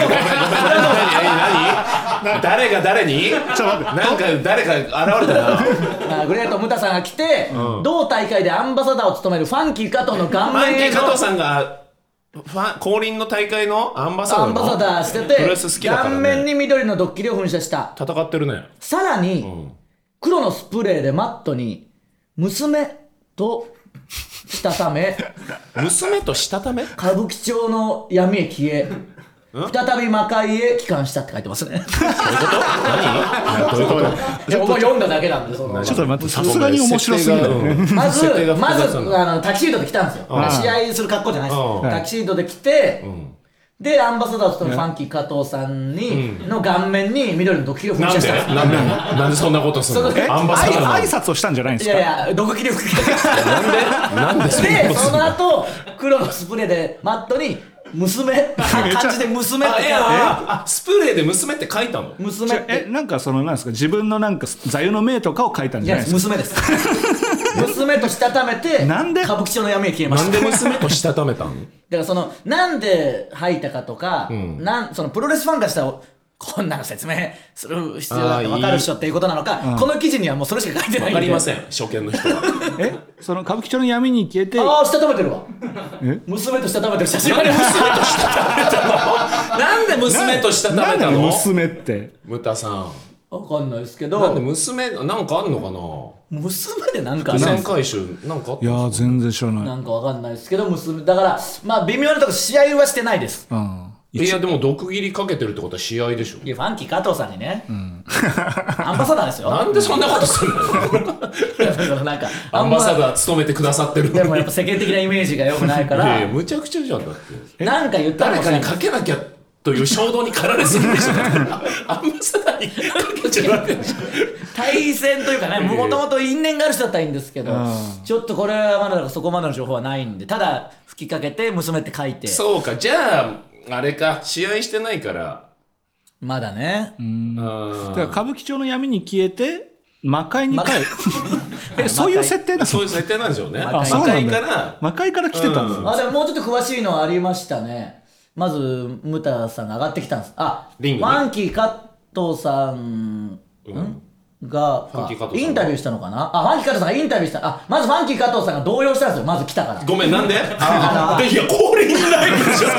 A: 何？誰が誰に？ちょっと待って。なんか誰か現れた
C: な。グレートムタさんが来て、うん、同大会でアンバサダーを務めるファンキー加藤の顔面への。
A: ファンキー加藤さんがファン降臨の大会のアンバサダーの。
C: アンバサダーしてて、顔面に緑の毒斬りを噴射した。
A: 戦ってるね。
C: さらに、うん、黒のスプレーでマットに娘としたため
A: 娘としたため
C: 歌舞伎町の闇へ消え再び魔界へ帰還したって書いてますね。
A: どういうこと何どういうこと
C: いや僕は読んだだけなんでその
B: ちょっと待ってさすがに面白すぎる、うん、
C: まずまずあのタキシードで来たんですよ。試合する格好じゃないです。タキシードで来て、うんでアンバサダーとのファンキー加藤さんに、うん、の顔面に緑の毒斬りを噴射したんです。
A: なんでなんでなんでそんなことするの？アンバサダーの
B: 挨拶をしたんじゃないんですか？
C: いやいや毒斬りを噴射した
A: なんでなんでそんなことするの？で
C: その後黒のスプレーでマットに娘漢字で娘って書いて
A: あスプレーで娘って書いたの？
C: 娘って
B: えなんかそのなんですか自分のなんか座右の銘とかを書いたんじゃないですか？
C: 娘です娘としたためて
B: なんで
C: 歌舞伎町の闇へ消えました。
A: なんで娘としたためたの？
C: だからそのなんで吐いたかとか、うん、なんそのプロレスファンからしたらこんなの説明する必要だって分かるっしょっていうことなのか、うん、この記事にはもうそれしか書いてないんで。
A: 分かりません、初見の人は。
B: えその歌舞伎町の闇に消えて、
C: ああ、したためてるわ。え娘としたためてる写真があります。娘としたためたのなんで娘としたためたの
B: 娘って。
A: ムタさん。
C: 分かんないですけど。
A: なんで娘、なんかあんのかな
C: 娘でなんか
A: 伏線回収なんかあったんですか。
B: いや全然知らない。
C: なんか分かんないですけど、娘。だから、まあ微妙なとこ試合はしてないです。うん。
A: いやでも毒切りかけてるってことは試合でしょ。
C: いやファンキー加藤さんにね、うん、アンバサダーですよ。
A: なんでそんなことするのなんかアンバサダー務めてくださってる。
C: でもやっぱ世間的なイメージが良くないから。いや
A: いやむちゃくちゃじゃんだって。
C: なんか言ったら
A: 誰かにかけなきゃという衝動に駆られすぎでしょ。アンバサダーにかけちゃうわけでしょ。
C: 対戦というかね、もともと因縁がある人だったらいいんですけど、ちょっとこれはまだそこまでの情報はないんで、ただ吹きかけて娘って書いて。
A: そうか、じゃああれか、試合してないから
C: まだね。
B: うん。だから歌舞伎町の闇に消えて魔界に帰る。え、そういう設定なの？
A: そういう設定なんでしょうね。
B: 魔界から魔界から来てたんですよ。
C: あ、でももうちょっと詳しいのはありましたね。まずムタさんが上がってきたんです。あ、リング、ね、ワンキー加藤さん、うん、がインタビューしたのかな。あ、ファンキー加藤さんがインタビューした。あ、まずファンキー加藤さんが動揺したんですよ。まず来たから。
A: ごめん、なんで？ああ、いや、降臨のライブでしょ。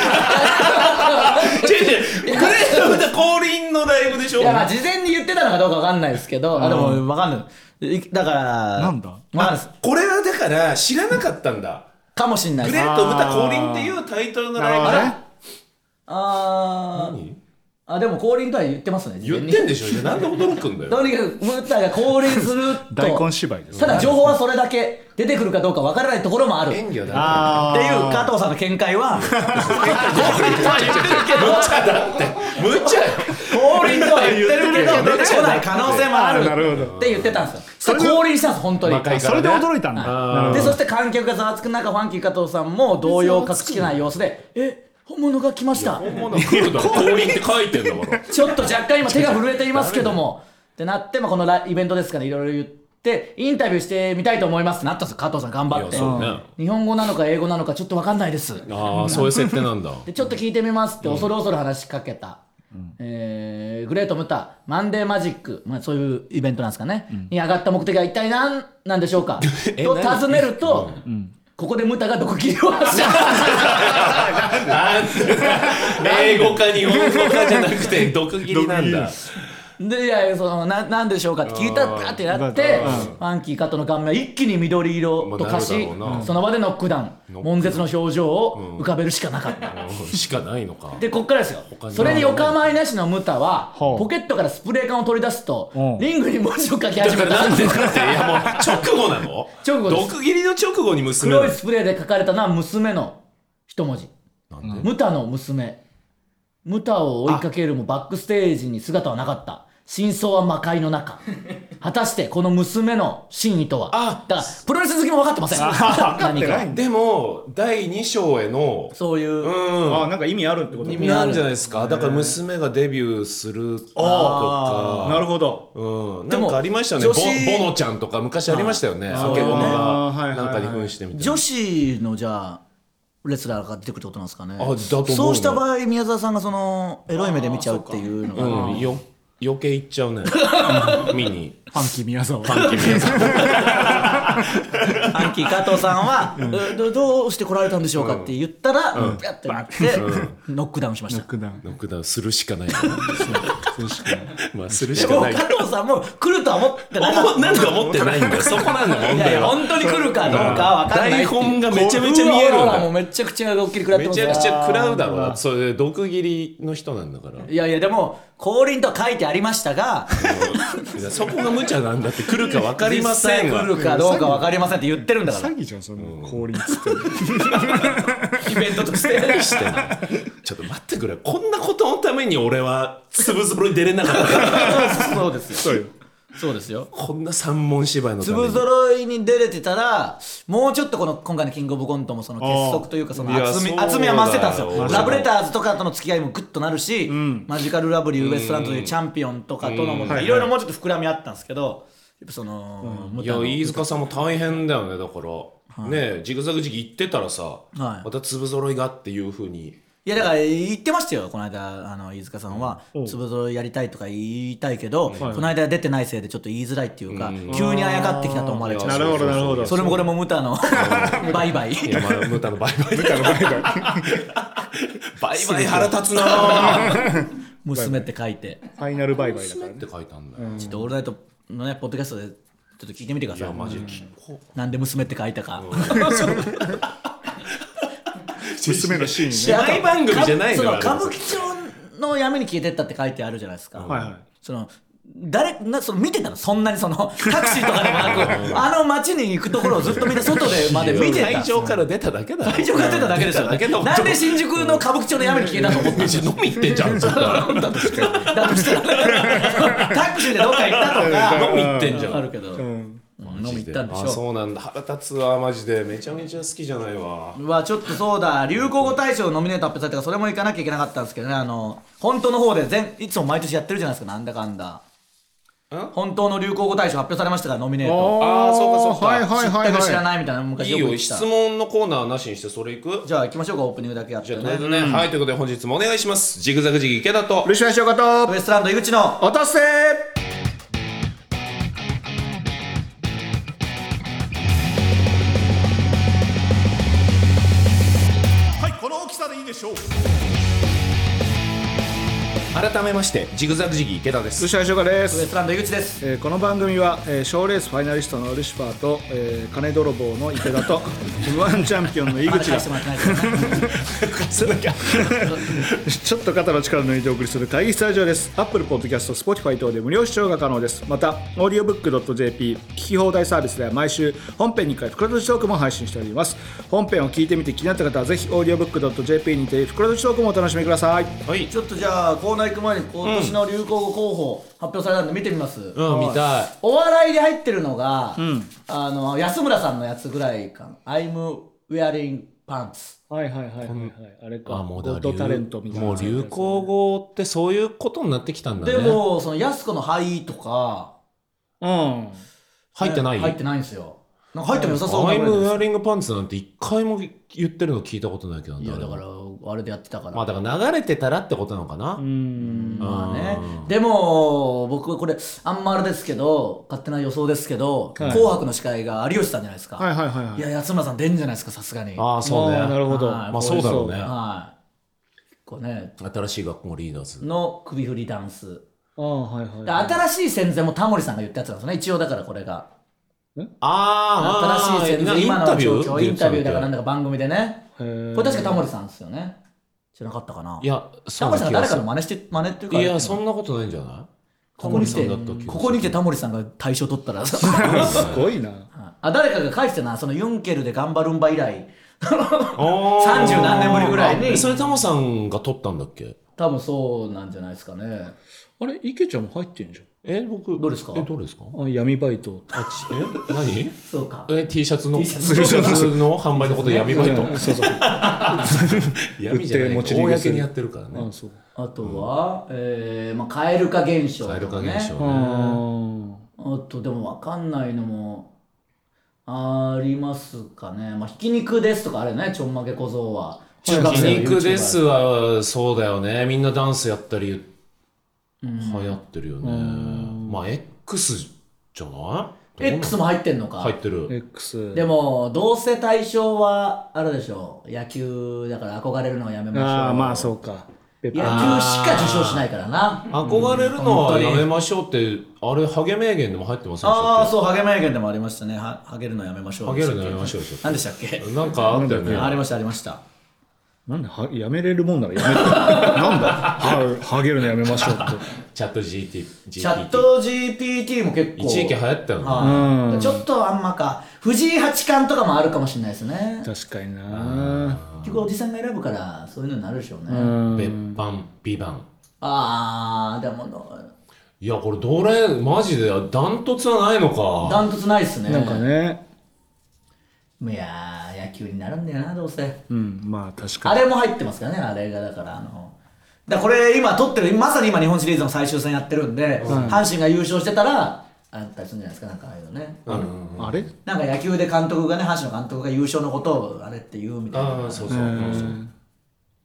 A: 違う違う、グレートムタ降臨のライブでしょ。
C: いや、まあ事前に言ってたのかどうかわかんないですけど、あ、でもわかんない。だから、
B: なんだ？
C: まあ、
A: これはだから知らなかったんだ。
C: かもしんない。
A: グレートムタ降臨っていうタイトルのライブだ。
C: あー。あ、でも降臨とは言ってますね。
A: 言ってんでしょ。じゃあなんで驚くんだよ。
C: とにかくムタが降臨すると
B: 大根芝居です。
C: ただ情報はそれだけ出てくるかどうかわからないところもある。
A: 演技は
C: だっていう加藤さんの見解は。降臨とは言ってるけど。
A: 無茶だって。無茶。
C: 降臨とは言ってるけど出てこない可能性もあるって言ってたんですよ。それ降臨したんです本当に。
B: それで驚いたんだ。
C: でそして観客がざわつく中ファンキー加藤さんも動揺を隠しきれない様子でえ。本物が来ました。
A: 本物来るだろ。降臨って書いてんだから。
C: ちょっと若干今手が震えていますけどもってなって、まあ、このイベントですからいろいろ言ってインタビューしてみたいと思いますってなったんですよ。加藤さん頑張って、ね、日本語なのか英語なのかちょっと分かんないです。
A: ああ、そういう設定なんだ。
C: でちょっと聞いてみますって恐る恐る話しかけた、うんえー、グレートムタマンデーマジック、まあ、そういうイベントなんですかね、うん、に上がった目的は一体何なんでしょうかと尋ねると、うんうんここでムタが毒切りを発射
A: 英語か日本語かじゃなくて毒切りなんだ。
C: でいやその な, なんでしょうかって聞いたらってなってファンキー加藤の顔面は一気に緑色と化し、その場でノックダウン悶絶の表情を浮かべるしかなかった、
A: うん、しかないのか。
C: でこっからですよ。それにお構いなしのムタはポケットからスプレー缶を取り出すとリングに文字を書き始めた。
A: なんでだっていやもう直後なの
C: 直後です。
A: 毒切りの直後に娘
C: 黒いスプレーで書かれたのは娘の一文字。ムタの娘。ムタを追いかけるもバックステージに姿はなかった。真相は魔界の中。果たしてこの娘の真意とは。あだからプロレス好きも分かってません。何か
A: でもだいに章への
C: そういう、う
B: ん、あなんか意味あるってこと
A: 意味あるんじゃないですか。だから娘がデビューするとか。
B: なるほど、
A: うん、なんかありましたよね。ボ, ボノちゃんとか昔ありましたよね。あけぼのがなんかに扮してみたいな。
C: 女子のじゃあレスラーが出てくるってことなんですかね。
A: あだと思う、ね、
C: そうした場合宮沢さんがそのエロい目で見ちゃうっていうのが、
A: うん、よ余計いっちゃうね見に
B: ファンキー宮沢
A: ファンキー宮沢フ
C: ァンキー加藤さんは、うん、ど, どうして来られたんでしょうかって言ったら、うん、ピャッてなって、うん、ノックダウンしました。
A: ノックダウンノックダウンするしかないするしかないまあするし
C: かない。でも加藤さんも来るとは思ってなかった。
A: なんか思ってないんだよそこなんだよ。
C: いやいや本当に来るかどうかは分かんない。
A: 台本がめちゃめちゃ見えるんだ。
C: もうめちゃくちゃドッキリ食らってます。
A: めちゃくちゃ食らうだろうな。それ毒斬りの人なんだから。
C: いやいやでも降臨と書いてありましたが
A: そこが無茶なんだって。来るか分かりません。
C: 実際来るかどうか分かりませんって言ってるんだから。
B: 詐欺じゃんその降臨っつって
C: イベントとして
A: 何してんの。ちょっと待ってくれ。こんなことのために俺は粒揃い出れなかった
C: そうですよそうよそうですよ。
A: こんな三文芝居のために
C: 粒揃いに出れてたらもうちょっとこの今回のキングオブコントもその結束というかその厚み厚みは増してたんですよ。ラブレターズとかとの付き合いもグッとなるし、うん、マジカルラブリーウエストランドというチャンピオンとかとのもいろいろもうちょっと膨らみあったんですけどやっぱその、
A: うん、いや飯塚さんも大変だよね。だから、はい、ねジグザグジギ行ってたらさ、はい、また粒揃いがっていう風に
C: いやだから言ってましたよこの間あの飯塚さんはつぶぞやりたいとか言いたいけど、この間出てないせいでちょっと言いづらいっていうか、急にあやかってきたと思われちゃう。
B: なるほどなるほど。
C: それもこれもムタのバイバイ。
A: いやまあムタのバイバイ。ムタのバイバイ。バイバイ腹立つな。
C: 娘って書いて。
B: ファイナルバイバイだからね。
A: って書いたんだ。
C: ちょっとオールナイトのねポッドキャストでちょっと聞いてみてください。
A: いやマジで聞こう。
C: なんで娘って書いたか。
B: 娘のシーンね。
A: 芝居番組じゃないのよ。
C: 歌舞伎町の闇に消えてったって書いてあるじゃないですか。
B: はいはい。
C: その誰なその見てたのそんなにそのタクシーとかでもなくあの街に行くところをずっとみんな外でまで見てた。
A: 会場から出ただけだ。
C: 会場から出ただけですよね。なんで新宿の歌舞伎町の闇に消えたと思ったんですよ。
A: 飲み行ってんじゃん。だとしたら
C: だとしたらタクシーでどっか行ったとか
A: 飲み行ってんじゃん。
C: あるけど。飲み行ったんでしょ。
A: あそうなんだ。腹立つわマジで。めちゃめちゃ好きじゃないわ。
C: うわちょっとそうだ流行語大賞ノミネート発表されたからそれも行かなきゃいけなかったんですけどね。あの本当の方で全いつも毎年やってるじゃないですか。なんだかんだ本当の流行語大賞発表されましたからノミネート。
A: ああそうかそうか。
B: はいはいはいはい。
C: 知らないみたいな昔
A: いいよ
C: よく言ってた。
A: 質問のコーナーなしにしてそれいく。
C: じゃあ行きましょうか。オープニングだけやって
A: じゃあとりあえずね、はいということで本日もお願いします。ジグザグジギ池田と
B: ルシファーしようかと
C: ウエストランド井口の
B: 落とせ
A: 改めましてジグザグジギ池田です
B: ル。シファーしようかで
C: ウエ
B: す。
C: ストランド井口です。
B: えーこの番組は、えー、賞レースファイナリストのルシファーと、えー、金泥棒の池田と エムワン チャンピオンの井口が
C: まだ返してもらってないですよね。
B: ちょっと肩の力を抜いてお送りする会議スタジオです。 Apple Podcast、Spotify 等で無料視聴が可能です。また オーディオブックドットジェーピー 聞き放題サービスでは毎週本編にかい袋とじトークも配信しております。本編を聞いてみて気になった方はぜひ オーディオブックドットジェーピー にて袋とじトークもお楽しみください。
A: はい。
C: ちょっとじゃあコーナー行く前に今年の流行語候補発表されたんで見てみます。
A: うん見たい。
C: お笑いで入ってるのが、あの安村さんのやつぐらいか。I'm wearing pants。
B: はいはいはいはい、はい、あれか
A: あもう
B: ゴッドタレントみたいな。
A: もう流行語ってそういうことになってきたんだね。
C: でもそのやす子の「はい」とか
B: うん
A: 入ってない。
C: 入ってないんですよ。なんか入っても良さそうな
A: アイムウェア
C: ぐらいです。
A: リングパンツなんて一回も言ってるの聞いたことないけど。
C: いやだからあれでやってたから。
A: まあだから流れてたらってことなのかな。
B: うん
C: まあね。でも僕これあんまあれですけど勝手な予想ですけど、
B: はい
C: 紅白の司会が有吉さんじゃないですか。
B: はいはいはいはい。
C: いや安村さん出んじゃないですかさすがに。
A: ああそうね。
B: あーなるほど。
C: はい
A: まあそうだろうね。
C: はい。こうね
A: 新しい学校リーダーズ。
C: の首振りダンス。
B: ああはいはい。
C: で新しい戦前もタモリさんが言ったやつなんですよね一応だからこれが。
A: ああ
C: 新しい戦前今の状況インタビューだからなん
A: だ
C: だか番組でね。
B: へー
C: これ確かタモリさんですよね。知らなかったかな。
A: いや
C: タ
A: そう
C: モリさんが誰か
A: な気がする。
C: の真似して真似っていうか。
A: いやそんなことないんじゃない。
C: ここに来て
A: タモリさんだった気がする
C: ここに来てタモリさんが大賞取ったら
B: すごいな。
C: あ誰かが書いてたなそのユンケルで頑張るんば以来
A: あー
C: さんじゅう何年ぶりぐらいに
A: あそれタモさんが取ったんだっけ。
C: 多分そうなんじゃないですかね。
B: あれ池ちゃんも入ってんじ
A: え僕
C: どうですか
A: えどうですか。
B: ゃん。あ闇バイト。
A: あちえ何。
C: そうか。
A: え T シャツの
C: T シャツ
A: T シャツの販売のこと闇バイト。
B: そうそう。
A: 闇じゃない。
B: 売って持ち逃げする
A: 公にやってるからね
B: あ。そう。
C: あとは、えーまあ、蛙化現象とかね。
A: 蛙化現象
B: あー
C: あとでも分かんないのもありますかね。まあ、ひき肉ですとかあれねちょんまげ小僧は。
A: ひき肉ですはそうだよね。みんなダンスやったり流行ってるよね。まあ X じゃない。
C: X も入ってんのか。
A: 入ってる。
B: X。
C: でもどうせ対象はあるでしょう。野球だから憧れるのはやめましょう。
B: ああまあそうか。
C: 野球しか受賞しないからな。
A: 憧れるのはやめましょうってあれハゲ名言でも入ってませんでしたっ
C: ああそうハゲ名言でもありましたね。はハゲるのやめましょう。
A: ハゲるのやめましょうでしょ
C: 何でしたっけ。
A: なんかあったよね。
C: ありましたありました。
B: なんではやめれるもんならやめて。なんだはハゲるのやめましょうって。
A: チャット ジーティー
C: チャット ジーピーティー も結構
A: 一時期流行ったよね。
C: はいちょっとあんまか藤井八冠とかもあるかもしれないですね。
B: 確かにな。
C: 結局おじさんが選ぶからそういうのになるでしょうね。
A: 別版美版。
C: ああでも
A: いやこれどれマジでダントツはないのか。
C: ダントツないっすね。
B: なんかね。
C: いやー野球になるんだよなどうせ。
B: うんまあ確かに。
C: あれも入ってますからね。あれがだからあのだからこれ今撮ってるまさに今日本シリーズの最終戦やってるんで、阪神が優勝してたらあったりするんじゃないですか。なんかああいうのね、
B: あれ
C: なんか野球で監督がね阪神の監督が優勝のことをあれって言うみたいな。
A: ああそうそう。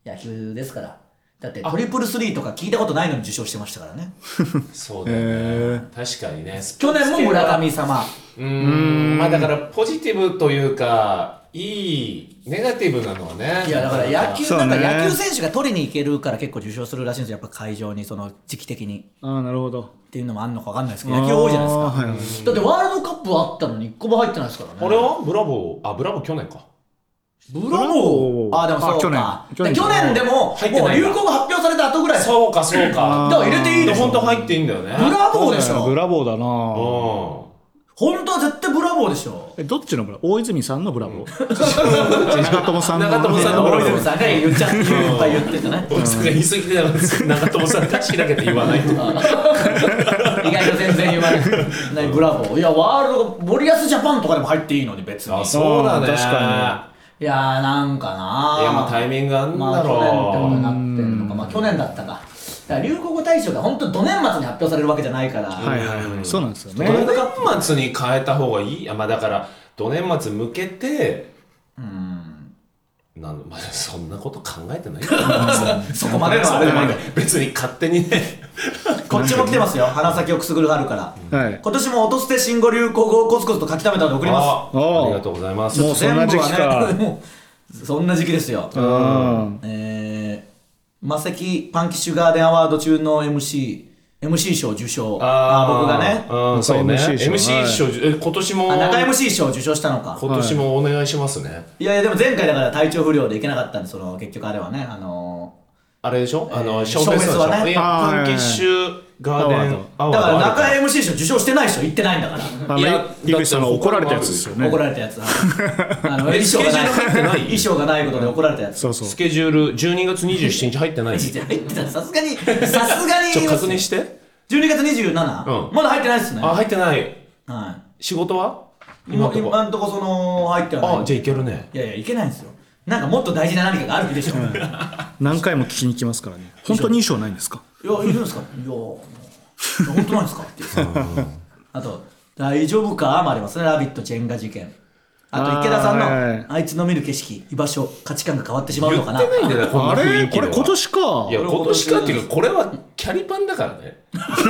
C: 野球ですから。だってトリプルスリーとか聞いたことないのに受賞してましたからね。
A: そうだよね。確かにね。
C: 去年も村神様。
A: うーん。まあだからポジティブというか、いい、ネガティブなのはね。
C: いやだから野球、
B: そうね
C: なんか野球選手が取りに行けるから結構受賞するらしいんですよ。やっぱ会場にその時期的に。
B: ああなるほど。
C: っていうのもあんのかわかんないですけど、野球多いじゃないですか。
B: はいはい、
C: だってワールドカップあったのに一個も入ってないですからね。
A: これはブラボー、あ、ブラボー去年か。
C: ブラボー。あ、でもそうか。去年。去年でも、
A: 入ってない。
C: もう流行が発表された後ぐらい。
A: そうか、そうか。
C: だから入れていいでしょ。
A: 本当入っていいんだよね。
C: ブラボーでしょ。
B: ブラボーだな。
A: うん。
C: 本当は絶対ブラボーでしょ。
B: え、どっちのブラボー？大泉さんのブラボー。長友さんの。
A: 長友さんのブラボー。
C: 大泉さんが言っちゃって、いっぱい言ってたね。
A: 大泉さんが言い過ぎてたから長友さん確かだけで言わないと。
C: 意外と全然言わない。何ブラボー。いや、ワールド、森保ジャパンとかでも入っていいのに別に。
A: あ、そうだね。
B: 確か
C: いやーなんかなー。
A: いや、まあタイミングあんだろう。
C: まあ去年ってことになってんのか。まあ去年だったか。だから流行語大賞が本当ど年末に発表されるわけじゃないから。
B: はいはいはい。そうなんですよね。
A: ど年末に変えた方がいい。あ、まあだからど年末向けて、うん、なんまあそんなこと考えてないから
C: そこまでのあれでも
A: 別に勝手にね。
C: こっちも来てますよ。鼻先をくすぐる春から。はい。今年も音捨て新語・流行語をコツコツと書き溜めたので送ります。
A: あありがとうございます。
B: もうそんな時期か。
C: そんな時期ですよ。うん。えー。マセキパンキッシュガーデンアワード中の エムシー、エムシー 賞受賞。ああ、僕がね。
A: うん、そうね。エムシー 賞、え、今年も。
C: 中 エムシー 賞受賞したのか。
A: 今年もお願いしますね。
C: いやいや、でも前回だから体調不良でいけなかったんで、その、結局あれはね、あの
A: ー、あれでしょあの、ショーフェスはね。パンキッシュガーデンアワード。
C: だから中 エムシー 賞受賞してないでしょ、言ってないんだから。
B: いや、井口さんが怒られたやつですよね。
C: 怒られたやつ。あの、衣装がない。衣装がないことで怒られたやつ。
B: そうそう。
A: スケジュールじゅうにがつにじゅうしちにち入ってない。
C: 入ってた。さすがに、さすがに。
A: ちょっと確認して。
C: じゅうにがつにじゅうしち？まだ入ってないっすね。
A: あ、入ってない。
C: はい。
A: 仕事は
C: 今んとこその、入ってはない。
A: あ、じゃあいけるね。
C: いやいや、いけないんですよ。なんかもっと大事な何かがあるでしょ。
B: 何回も聞きに来ますからね。本当に衣装ないんですか？
C: いや、いるんですか？いや、本当なんですかってあと、大丈夫かもありますね。ラビットジェンガ事件。あと池田さんのあいつの見る景色、居場所、価値観が変わってしまうのかな。
A: 言ってないんだよ、こんな雰囲気では。
B: あれこれ今年か。
A: いや、今年かっていうか、これはキャリパンだからね。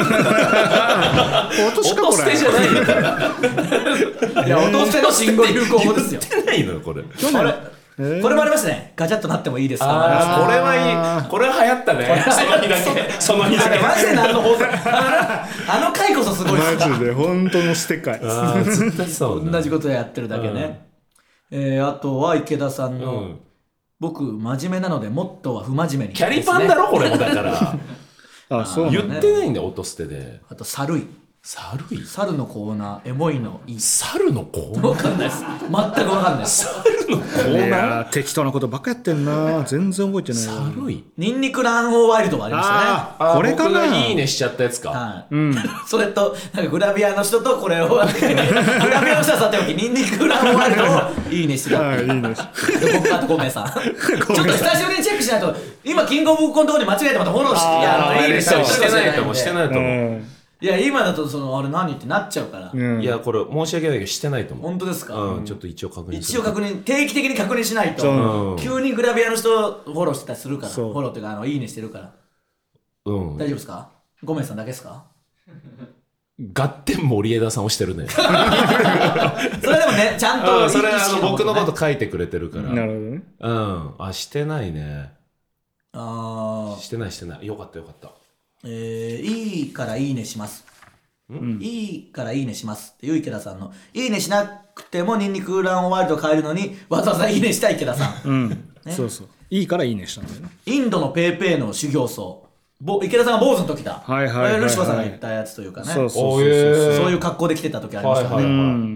B: 今年かこれ。
A: 音捨てじゃないよから。
C: いや、音捨ての新語・流行語ですよ。
A: 言ってないのよ、これ。
C: 去年これもありましたね。ガチャッとなってもいいですか。
A: ああ、これはいい。これは流行ったね。その日だけ。その日だけ。
C: マジで何の放送。あの回こそすごいです。
B: マジで本当の捨て会。
C: 同じことやってるだけね。えあとは池田さんの僕真面目なのでもっとは不真面目に。
A: キャリパンだろこれもだから。
B: あ、そう。
A: 言ってないんだよ音捨てで。
C: あと猿い。
A: 猿い
C: 猿のコーナー、エモいのいい。
A: 猿のコーナー
C: わかんないです。全くわかんないです。
A: 猿のコーナー
B: 適当なことばっかやってんな。全然覚えてない。
A: 猿い
C: ニンニク卵黄ワイルドもありましたね。
A: あ、これかな。いいねしちゃったやつか。
C: はい。うん。それと、なんかグラビアの人とこれを、グラビアの人はさておき、ニンニク卵黄ワイルドをいいねしてた。
B: はい、いいね。
C: 僕、あとごめんさん。ちょっと久しぶりにチェックしないと、今、キングオブコントのところに間違えてまたフォローして、いや、いいね
A: してないと思う、してないと思う。
C: いや今だとそのあれ何ってなっちゃうから、
A: うん、いやこれ申し訳ないけどしてないと思う。
C: 本当ですか？
A: うん、ちょっと一応確認
C: 一応確認定期的に確認しないと、うん、急にグラビアの人フォローしてたりするから、フォローっていうかあのいいねしてるから、うん、大丈夫ですか？ごめんさんだけですか？
A: ガッテン森枝さんをしてるね。それで
C: もねちゃんと、
A: ね、それあの僕のこと書いてくれてるから。
B: なるほどね。
A: うんあしてないね。
C: あ
A: してないしてない。よかったよかった。
C: えー、いいからいいねします、うん、いいからいいねしますっていう池田さんのいいねしなくてもニンニク卵黄ワイルド変えるのにわざわざいいねした池田さん、
B: うんね、そうそういいからいいねしたんだよね。
C: インドのペーペーの修行僧池田さんが坊主の時だ。
B: はいはいはいはい、
C: ルシファーさんが言ったやつというかね。
B: そうそうそうそう
C: そういう格好で来てた時ありましたね。はいはいはい、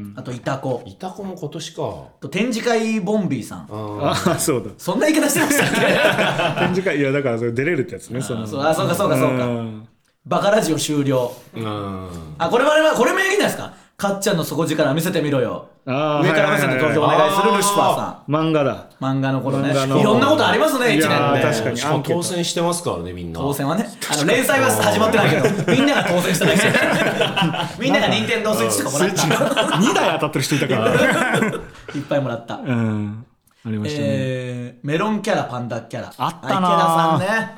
C: あとイタコ。
A: イタコも今年か。
C: と展示会ボンビーさん。
B: ああそうだ。
C: そんな言い方してましたっけ？
B: 展示会いやだからそれ出れるってやつね。
C: あそのそうあそうかそうかそうか。バカラジオ終了。
A: うん
C: あこれはこれもいいんじゃないですか。かっちゃんの底力見せてみろよ。あ上から目線で投票お願いするルシファーさん。
B: 漫画だ。
C: 漫画の頃ね。いろんなことありますね、いちねんで。
B: 確かに。
A: しかも当選してますからね、みんな。
C: 当選はね。あの連載は始まってないけど、みんなが当選しただけで。みんなが任天堂スイッチとかもらった。
B: にだい当たってる人いたから。
C: いっぱいもらった。
B: うん。 ありましたね、
C: えー、メロンキャラパンダキャラ
B: あったな
C: 池田さんね、
A: うん、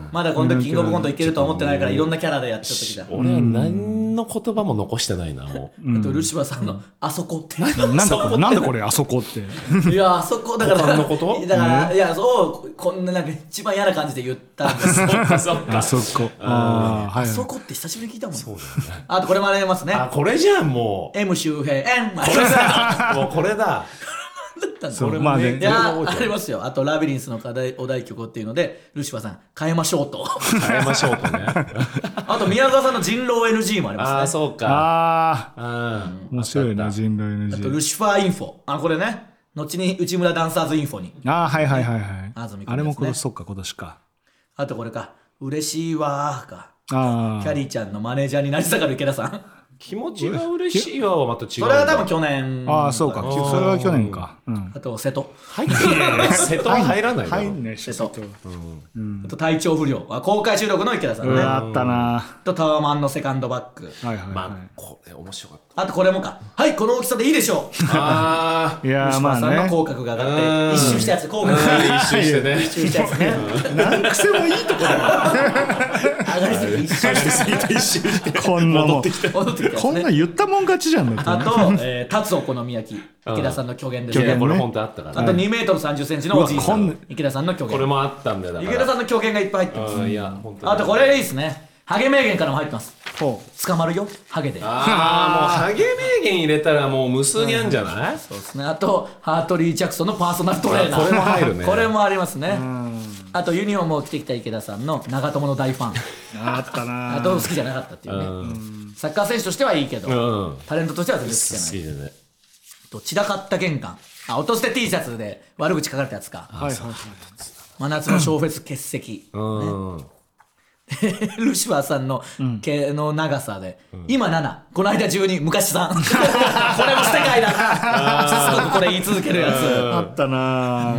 C: まだこの時キングオブコントいけると思ってないからいろんなキャラでやっちゃった時だ。
A: 俺は何の言葉も残してないなもう、
C: あとルシファーさんのあそこって
B: なんだこれなんだこれあそこって
C: いやあそこだから
A: 他のこと
C: だから、いやそうこんななんか一番嫌な感じで言ったんですよ
A: あそっか
B: あそこあー、はい、
C: あそこって久しぶりに聞いたもん。
A: そうだよね。
C: あとこれもありますね。
A: あこれじゃんもう
C: M 周平 M
A: これだもうこれだ
B: そう
A: これもね
B: まあね
C: いや
A: これも覚えてる
C: ありますよ。あとラビリンスの課題お題曲っていうのでルシファーさん変えましょうと
A: 変えましょうとね
C: あと宮沢さんの人狼 エヌジー もありますね。
A: ああそうか
B: あ
A: あ
B: ー面白いな人狼 エヌ
C: あと
B: ジー
C: ルシファーインフォ、あこれね後に内村ダンサーズインフォに。
B: あーはいはいはいはい
C: 安住君ですね
B: あれも今年そっか今年か
C: あとこれか嬉しいわーか
B: あ
C: キャリーちゃんのマネージャーになり下がる池田さん
A: 気持ちが嬉しいわはまた違う
C: それは多分去年。
B: ああーそうかそれは去年かうん
C: あと瀬戸
A: 入ってない瀬戸は入らないだろ
B: 入んないし
C: 瀬戸
B: ちょっと
C: あと体調不良あ公開収録の池田さんね。
B: うわあったな
C: あとタワマンのセカンドバック。
B: はいはいは
A: まあこれ面白かっ
C: あとこれもかはいこの大きさでいいでしょう
A: たあ
B: いいや
C: ルシファー
B: ーまあね
C: さんの口角が上がって
A: うん
C: 一周したやつ口角が
A: あ一周してね
C: 一周したやつね
B: 何癖もいいとこだ
C: 上がりすぎて一周して
A: 一周して
B: こんなもん
C: 戻ってきたやつ
B: こんな
C: ね。
B: 言ったもん勝ちじゃんだって
C: あと、えー、タツお好み焼き池田さんの虚言ですね。
B: 虚言
A: これ本当あったから
C: あとにメートルさんじゅっセンチのおじいさ
B: うわこん
C: ん池田さんの虚言。
A: これもあったんだよだから
C: 池田さんの虚言がいっぱい入ってます。
A: うんいや本当に
C: あとこれいいですねハゲ名言からも入ってます。
B: ほ
C: 捕まるよハゲで。
A: ああもうハゲ名言入れたらもう無数にあるんじゃない
C: そうですね。あとハートリー・ジャクソンのパーソナルトレーナー
A: あこれも入るね
C: これもありますね。あとユニフォームを着てきた池田さんの長友の大ファン。
B: うあったな
C: あと好きじゃなかったっていうね。サッカー選手としてはいいけど、
A: うん
C: タレントとしては全然好き
A: 好
C: じゃない。
A: きでね
C: と散らかった玄関。あ落として T シャツで悪口書かれたやつか。
B: はいはいはい
C: 真夏の小フェス欠席。
A: うん
C: ルシファーさんの毛の長さで、今ななこの間じゅうに昔さんこれも世界だなしつこくこれ言い続けるや
B: あったな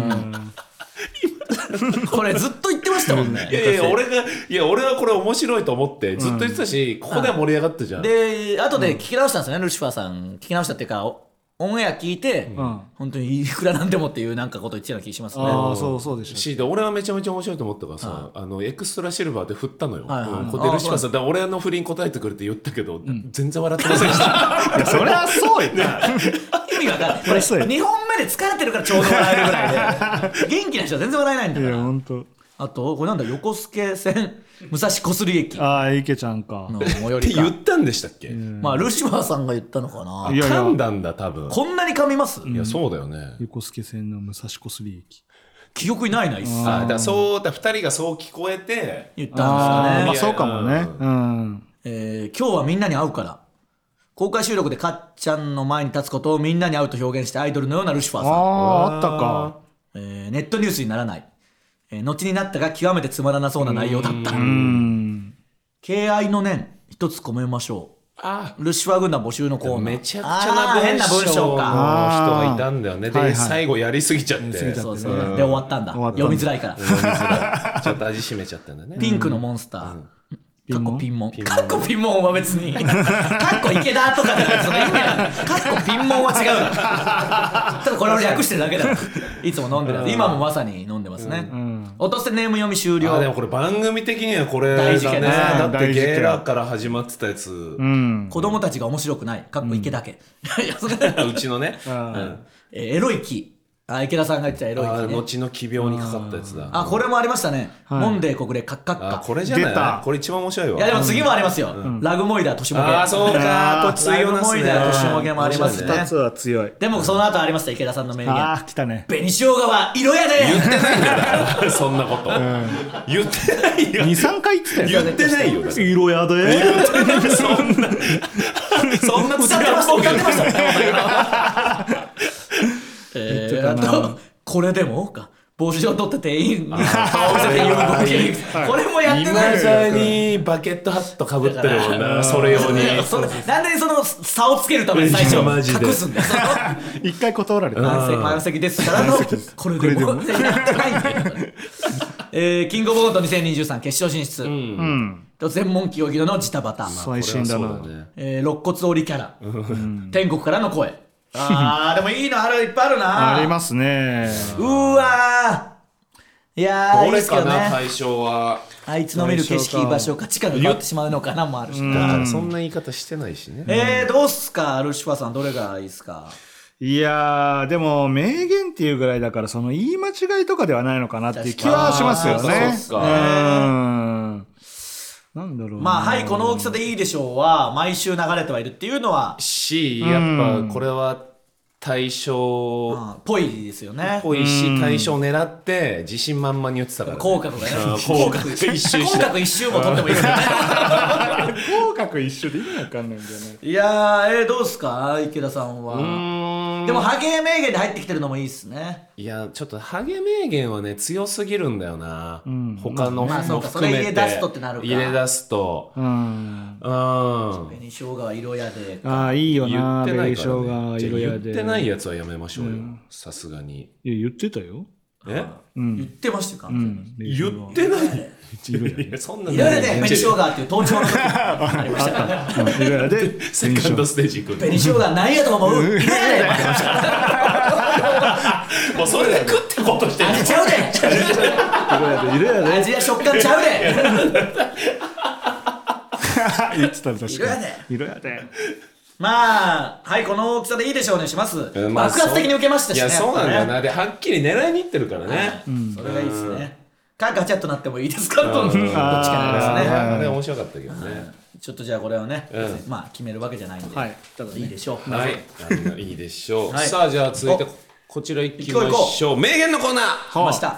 C: つこれずっと言ってましたもんね。
A: いやいや俺がいや俺はこれ面白いと思ってずっと言ってたしここでは盛り上がったじゃん
C: で後で聞き直したんですよね、ルシファーさん聞き直したっていうかおオンエア聞いて、
B: ん
C: 本当にいくらなんでもっていうなんかこと言ってたような気がしますね。
B: ああそうそうでしょ
A: しで俺はめちゃめちゃ面白いと思ったからさ、あのエクストラシルバーで振ったのよ、
C: はいはい
A: うんここでルシファーさんだから俺の振りに答えてくれって言ったけど、全然笑ってませんでした
B: いやそりゃそうよ
C: 意味わかんないこれ
B: そうや
C: にほんめで疲れてるからちょうど笑えるぐらいで元気な人は全然笑えないんだ
B: い
C: から。
B: やほんと
C: あとこれなんだ横須賀線武蔵小杉駅の
B: ああ池ちゃんか
C: 最寄
A: って
C: りか
A: 言ったんでしたっけ、
C: まあルシファーさんが言ったのかな。
B: いやいや
A: 噛んだんだ多分
C: こんなに噛みます
A: いやそうだよね、
B: 横須賀線の武蔵小杉駅
C: 記憶にないな一切
A: あだからそうだふたりがそう聞こえて
C: 言ったんですかね。
B: ああまあそうかもねうん
C: えー今日はみんなに会うから公開収録でかっちゃんの前に立つことをみんなに会うと表現してアイドルのようなルシファー
B: あ
C: さん。
B: ああったか
C: えーネットニュースにならない、えー後になったが極めてつまらなそうな内容だった。
B: うん
C: 敬愛の念一つ込めましょ
A: あ
C: う。ルシファー軍団募集のコーナー。
A: めちゃくちゃな
C: あー変な文
A: 文章の人
C: 章か。
A: がいたんだよねで、
B: はいはい
A: 最後やりすぎちゃって
C: そうですね。で終わったんだ。
B: 終わった
C: 読みづらいから。
A: ちょっと味しめちゃったんだね
C: ピンクのモンスター。かっこピンモン。
A: ピンモン
C: かっこピンモンは別に。かっこ池田とかじゃなくてその意味は。かっこピンモンは違うだろ。ただこれを略してるだけだろ。いつも飲んでるやつ。今もまさに飲んでますね。落としてネーム読み終了。
A: あでもこれ番組的にはこれだね
C: 大事件です
A: だって
B: 大事件
A: ゲーラから始まってたやつ、
B: うん
C: 子供たちが面白くない。かっこ池田家。いやそれ
A: うちのね、うん
C: えーエロい木。あ池田さんが言ってたエロい
A: あ
C: 木ね。
A: 後の奇病にかかったやつだ
C: あこれもありましたね。モンデー国連カッカッカ。
A: あこれじゃ
B: 出た
A: ないこれ一番面白いわ
C: いやでも次もありますよ。ラグモイダー年もげ。
A: ああそうかこれ強いなすね
C: ラグモイダー年もげもありますね
B: 二つは強い
C: でもその後ありました池田さんの名言。
B: ああ来たね
C: 紅生姜は色やで。
A: 言ってないんだよそんなこと、言ってないよ
B: 二三回言ってたよ
A: 言ってないよ
B: 色やで
A: そんなそんな
C: 歌ってました歌ってましたね。えー、あとこれでもか帽子を取って店員に顔を見せて言うボケ。これもやって
A: 今
C: ないですよ。
A: さにバケットハットかぶってるもんなそれ用に
C: それなんでその差をつけるために最初
A: いやマジで
C: 隠すんだよ。その
B: 一回断られた
C: 満席満席ですからのこれでもってやってないんだよ。えーキングオブコントにせんにじゅうさん決勝進出。
B: うん
C: と全問記荻野のジタバタ。
B: 最新だな
A: これはそうだね
C: えー肋骨折りキャラ。天国からの声。 あーでもいいのあるいっぱいあるな。
B: ありますね。
C: うわーいやーいい
A: どれか
C: ですけどね。
A: な対象は。
C: あいつの見る景色場所価値観が変わってしまうのかなもあるしな。
A: だからそんな言い方してないしね。
C: えー、どうっすかアルシファさん、どれがいいっすか？
B: いやーでも名言っていうぐらいだからその言い間違いとかではないのかなっていう気はしますよね。
A: 確かにそうっすか
B: うんなんだろうな。
C: まあはいこの大きさでいいでしょうは毎週流れてはいるっていうのは
A: し、やっぱこれは対象
C: っぽいですよね。
A: っぽいし、対象を狙って自信満々に言ってたからね。
C: 口角がね。
A: 口角一周
C: 口角一周も取ってもいいですよね。
B: 口角一緒で意味わかんないんだよね。
C: いやー、えー、どうっすか池田さんは。
A: うーん
C: でもハゲ名言で入ってきてるのもいいっすね。
A: いやちょっとハゲ名言はね強すぎるんだよな、
B: ん
A: 他の
C: まあそうか
A: 含めて
C: それ入れ出すとってなるか
A: 入れ出すと
B: うん
A: うん
C: 紅生姜は色やで。
B: ああいいよ
A: 言
B: な。
A: ってない
B: 紅生
A: からね。じゃあ
B: 姜色やで。
A: 言ってないやつはやめましょうよさすがに。
B: いや言ってたよ。
A: え
C: 言ってましたよ完全に。
A: 言ってない
B: 色やで。
A: いやそんな
C: 色やで紅生姜っていう登場の時ありましたからね。
B: うん色やで。
A: セカンドステージ行く
C: 紅生姜何やと思う色やでって言ってましたから
A: もうそれで食ってことしてる
C: 味ちゃうで
B: 色やで色やで。
C: 味や食感ちゃうで
B: 言ってた確かに。
C: 色やで
B: 色やで。
C: まあはいこの大きさでいいでしょうねします。
A: うんまあ
C: 爆発的に受けましたしね。
A: いやそうなんだよ
C: やっ
A: なではっきり狙いにいってるからね
C: ぱねそれがいいですね。かガチャッとなってもいいですかどっちか
A: うん
C: になりますね。
A: あれ面白かったけどね
C: ちょっとじゃあこれはね、
A: うん
C: まあ決めるわけじゃないんで、
B: はいただね
C: いいでしょう。
A: はいあんないいでしょう
C: はい
A: さあじゃあ続いてこちら行きましょう名言のコーナー
C: 来ました。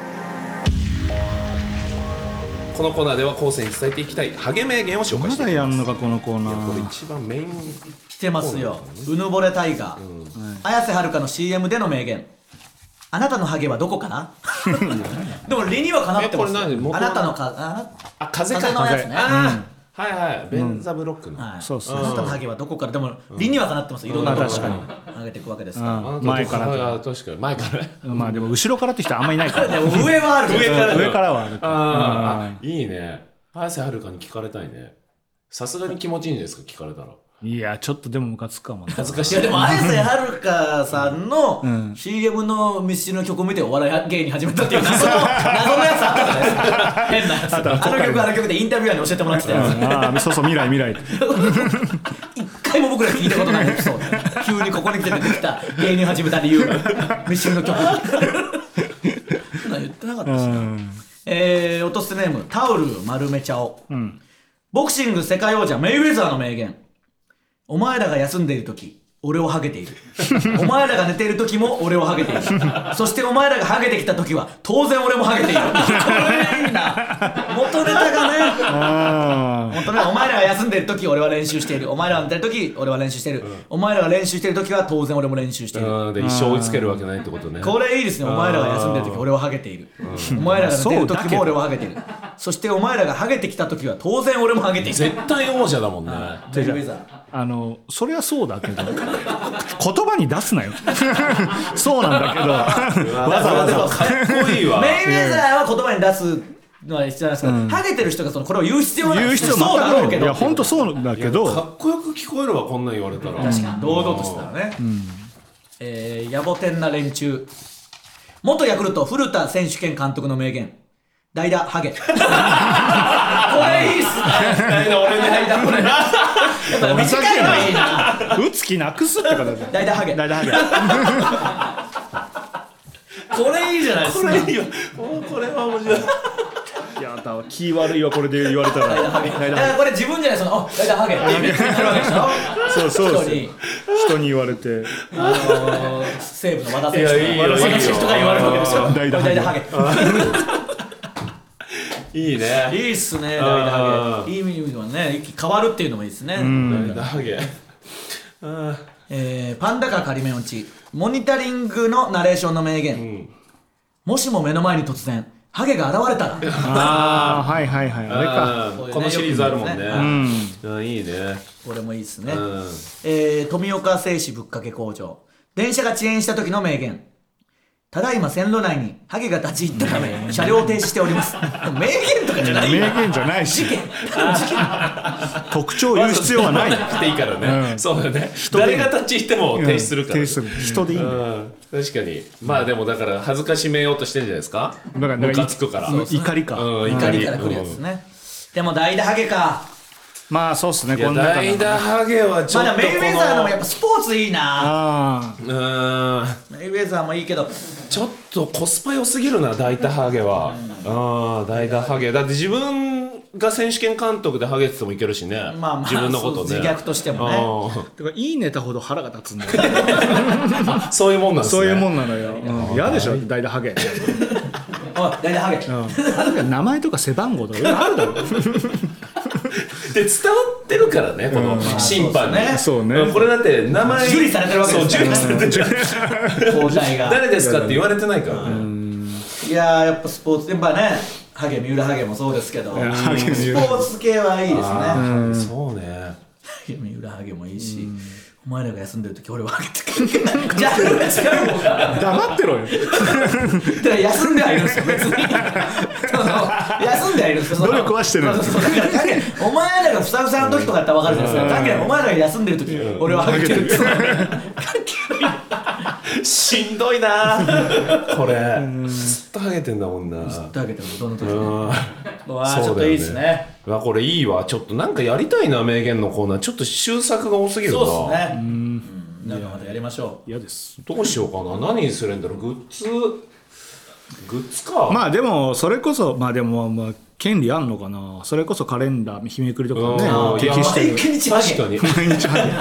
A: このコーナーでは後世に伝えていきたいハゲ名言を紹介
B: ま
A: していき
B: だやんのかこのコーナ
A: これ
B: ー。
A: 一番メイン
C: 来てますよ。うぬぼれタイガー、綾瀬はるかの シーエム での名言。あなたのハゲはどこかなでも理にはかなってますよ。
A: えこれ何元
C: あなたのかあ
A: あ風か
C: 風のやつね。
A: あーはいはいベンザブロックの
C: はい、
B: そうそう
C: あなたのハゲはどこからでも理にはかなってます。いろんなところ
B: 確かに
C: 上げていくわけですから。
A: あなた
B: 前から
A: あ確かに前から
B: まあでも後ろからって人あんまいないから。
C: でも上はある
A: 上から
B: 上からはある。
A: ああいいね綾瀬はるかに聞かれたいねさすがに気持ちいいんですか聞かれたら
B: いやちょっとでもムカつくかもね。
A: 恥ずかしい
C: いやでも綾瀬はるかさんの
B: ん
C: シーエム のミスチルの曲を見てお笑い芸人始めたっていう謎の謎のやつあったじゃないですか。変なやつ。あの曲あの曲でインタビュアーに教えてもらってたやつ。
B: ああそうそう未来未来。
C: 一回も僕ら聞いたことないエピソード。急にここに来て出てきた芸人始めた理由。ミスチルの曲。そんなん言ってなかったしな。えー、落とすネームタオル丸めちゃおう、
B: ん
C: ボクシング世界王者メイウェザーの名言。お前らが休んでいる時俺をハゲているお前らが寝ている時も俺をハゲているそしてお前らがハゲてきた時は当然俺もハゲているこれいいな元ネタがね
B: あ
C: 元ネタお前らが休んでいる時俺は練習しているお前らが寝てる時俺は練習している、お前らが練習している時は当然俺も練習している。
A: うんで一生追いつけるわけないってことね
C: これいいですね。お前らが休んでる時俺はハゲている、お前らが寝てる時も俺はハゲている、そしてお前らがハゲてきた時は当然俺もハゲている。
A: 絶対王者だもんね
C: メイウェザー
B: あのそれはそうだけど言葉に出すなよそうなんだけどわざわざ
A: かっこいいわ
C: メイウェザーは言葉に出すのは必要なんですけど、ハゲてる人がそのこれを言う必要はない
B: 言う必要
C: そうだろうけど
B: いや本当そうだけど
A: かっこよく聞こえるわこんなん言われたら
C: 確かに堂々としたらね、えー、野暮天な連中。元ヤクルト古田選手兼監督の名言。代打ハゲこれいいっすね。代打俺ね代打これやっぱ短いのいいな。
B: 打つ気なくすってことだよ
C: 代打ハゲ
B: 代打ハゲ
C: これいいじゃないですか。
A: これいいよもうこれは面白い
B: いやだわ気悪いわこれで言われたら
C: 代打ハゲだからこれ自分じゃないそのお代打ハゲって言ってるわけでしょ。
B: そうそうです
C: 人に
B: 人に言われて
C: あのー、西武の和田選手
A: いやいいよ
C: 和田選手とか言われるわけでしょ。
B: 代打ハゲ
C: 代打ハゲ
A: いいね
C: いいっすね代打ハゲ。いい意味ではね変わるっていうのもいいですね。
A: 代打ハゲうん
C: えー、パンダカー仮面落ちモニタリングのナレーションの名言、もしも目の前に突然ハゲが現れたら
B: ああはいはいはいあれか
A: あーこのシリーズあるもんね
C: うん
A: うんいいね
C: これもいいですね、
A: うん
C: えー、富岡製紙ぶっかけ工場電車が遅延した時の名言。 ただいま線路内にハゲが立ち入ったため車両停止しております。名言とかじゃないよ。
B: 名言じゃないし
C: 事件事件
B: 特徴を言う必要はない
A: していいからね、
B: うん、
A: そうだね、誰が立ち入っても停止するから、
B: 停止する人でいいんだよ、
A: うん、確かに。まあでもだから恥ずかしめようとしてるんじゃないですか。
B: だから
A: ムカつくから
B: 怒りか、
A: うん、
C: 怒りから来るやつね、うん、でも代打ハゲか。
B: まあそうっすね。
A: いや
B: こんな
A: 代打ハゲはちょっとこの、
C: まだメイウェザーのもやっぱスポーツいいな。
B: あ
A: うーん、
C: メイウェザーもいいけど
A: ちょっとコスパ良すぎるな代打ハゲは。ああ、代打ハゲだって自分が選手権監督でハゲっててもいけるしね、
C: まあまあ
A: 自分のことね、
C: 自虐としてもね。
B: あだからいいネタほど腹が立つんだよ
A: そういうもんなんですね。
B: そういうもんなのよ。うん嫌でしょ代打ハゲ。
C: おい代打ハゲ、
B: うん、名前とか背番号とかあるだろ
A: で伝わってるからね、この審判に、
C: ね
B: そうね
A: これだって名前
C: 受理されてるわけですから
A: そう受理されてる
C: 交代が
A: 誰ですかって言われてないからね。
C: いやーやっぱスポーツでまあね、ハゲ三浦ハゲもそうですけど、スポ
B: ハゲ三浦
C: ーツ系はいいですね。
A: あーそうね。
C: ハゲ三浦ハゲもいいし、お前らが休んでる時俺はハゲてくるジャンルが違うもんが
B: 黙ってろよ
C: だから休んではいるんですよ別にその休んではいるんですよ。その
B: 努力はしてるんです
C: そうそうそうだからハゲお前らがふさふさの時とかやったら分かるじゃないですか。ハゲお前らが休んでる時俺はハゲてるその関係ない
A: しんどいなこれずっとハゲてんだもんな。
C: ずっとハゲてるどの時
A: う
C: も
A: ん
C: うわーちょっといいですね。
A: うわこれいいわ。ちょっとなんかやりたいな名言のコーナー。ちょっと修作が多すぎるな。
C: そうですね。うんなんかまたやりましょう。
B: 嫌です。
A: どうしようかな。何にするんだろう。グッズグッズか。
B: まあでもそれこそまあでもまあ権利あんのかな。それこそカレンダー日めくりとか
A: うん
B: ね
A: いや
B: 適してる。
C: 毎日ハゲ
A: 確かに
B: 毎日ハゲ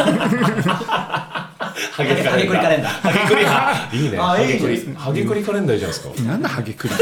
A: ハゲ
C: ハゲクリカレンダー
A: ハゲクリハいいね。
C: あ
A: ハゲ
C: いい
A: クリハゲクリカレンダーじゃないですか。
B: なんだハゲクリ。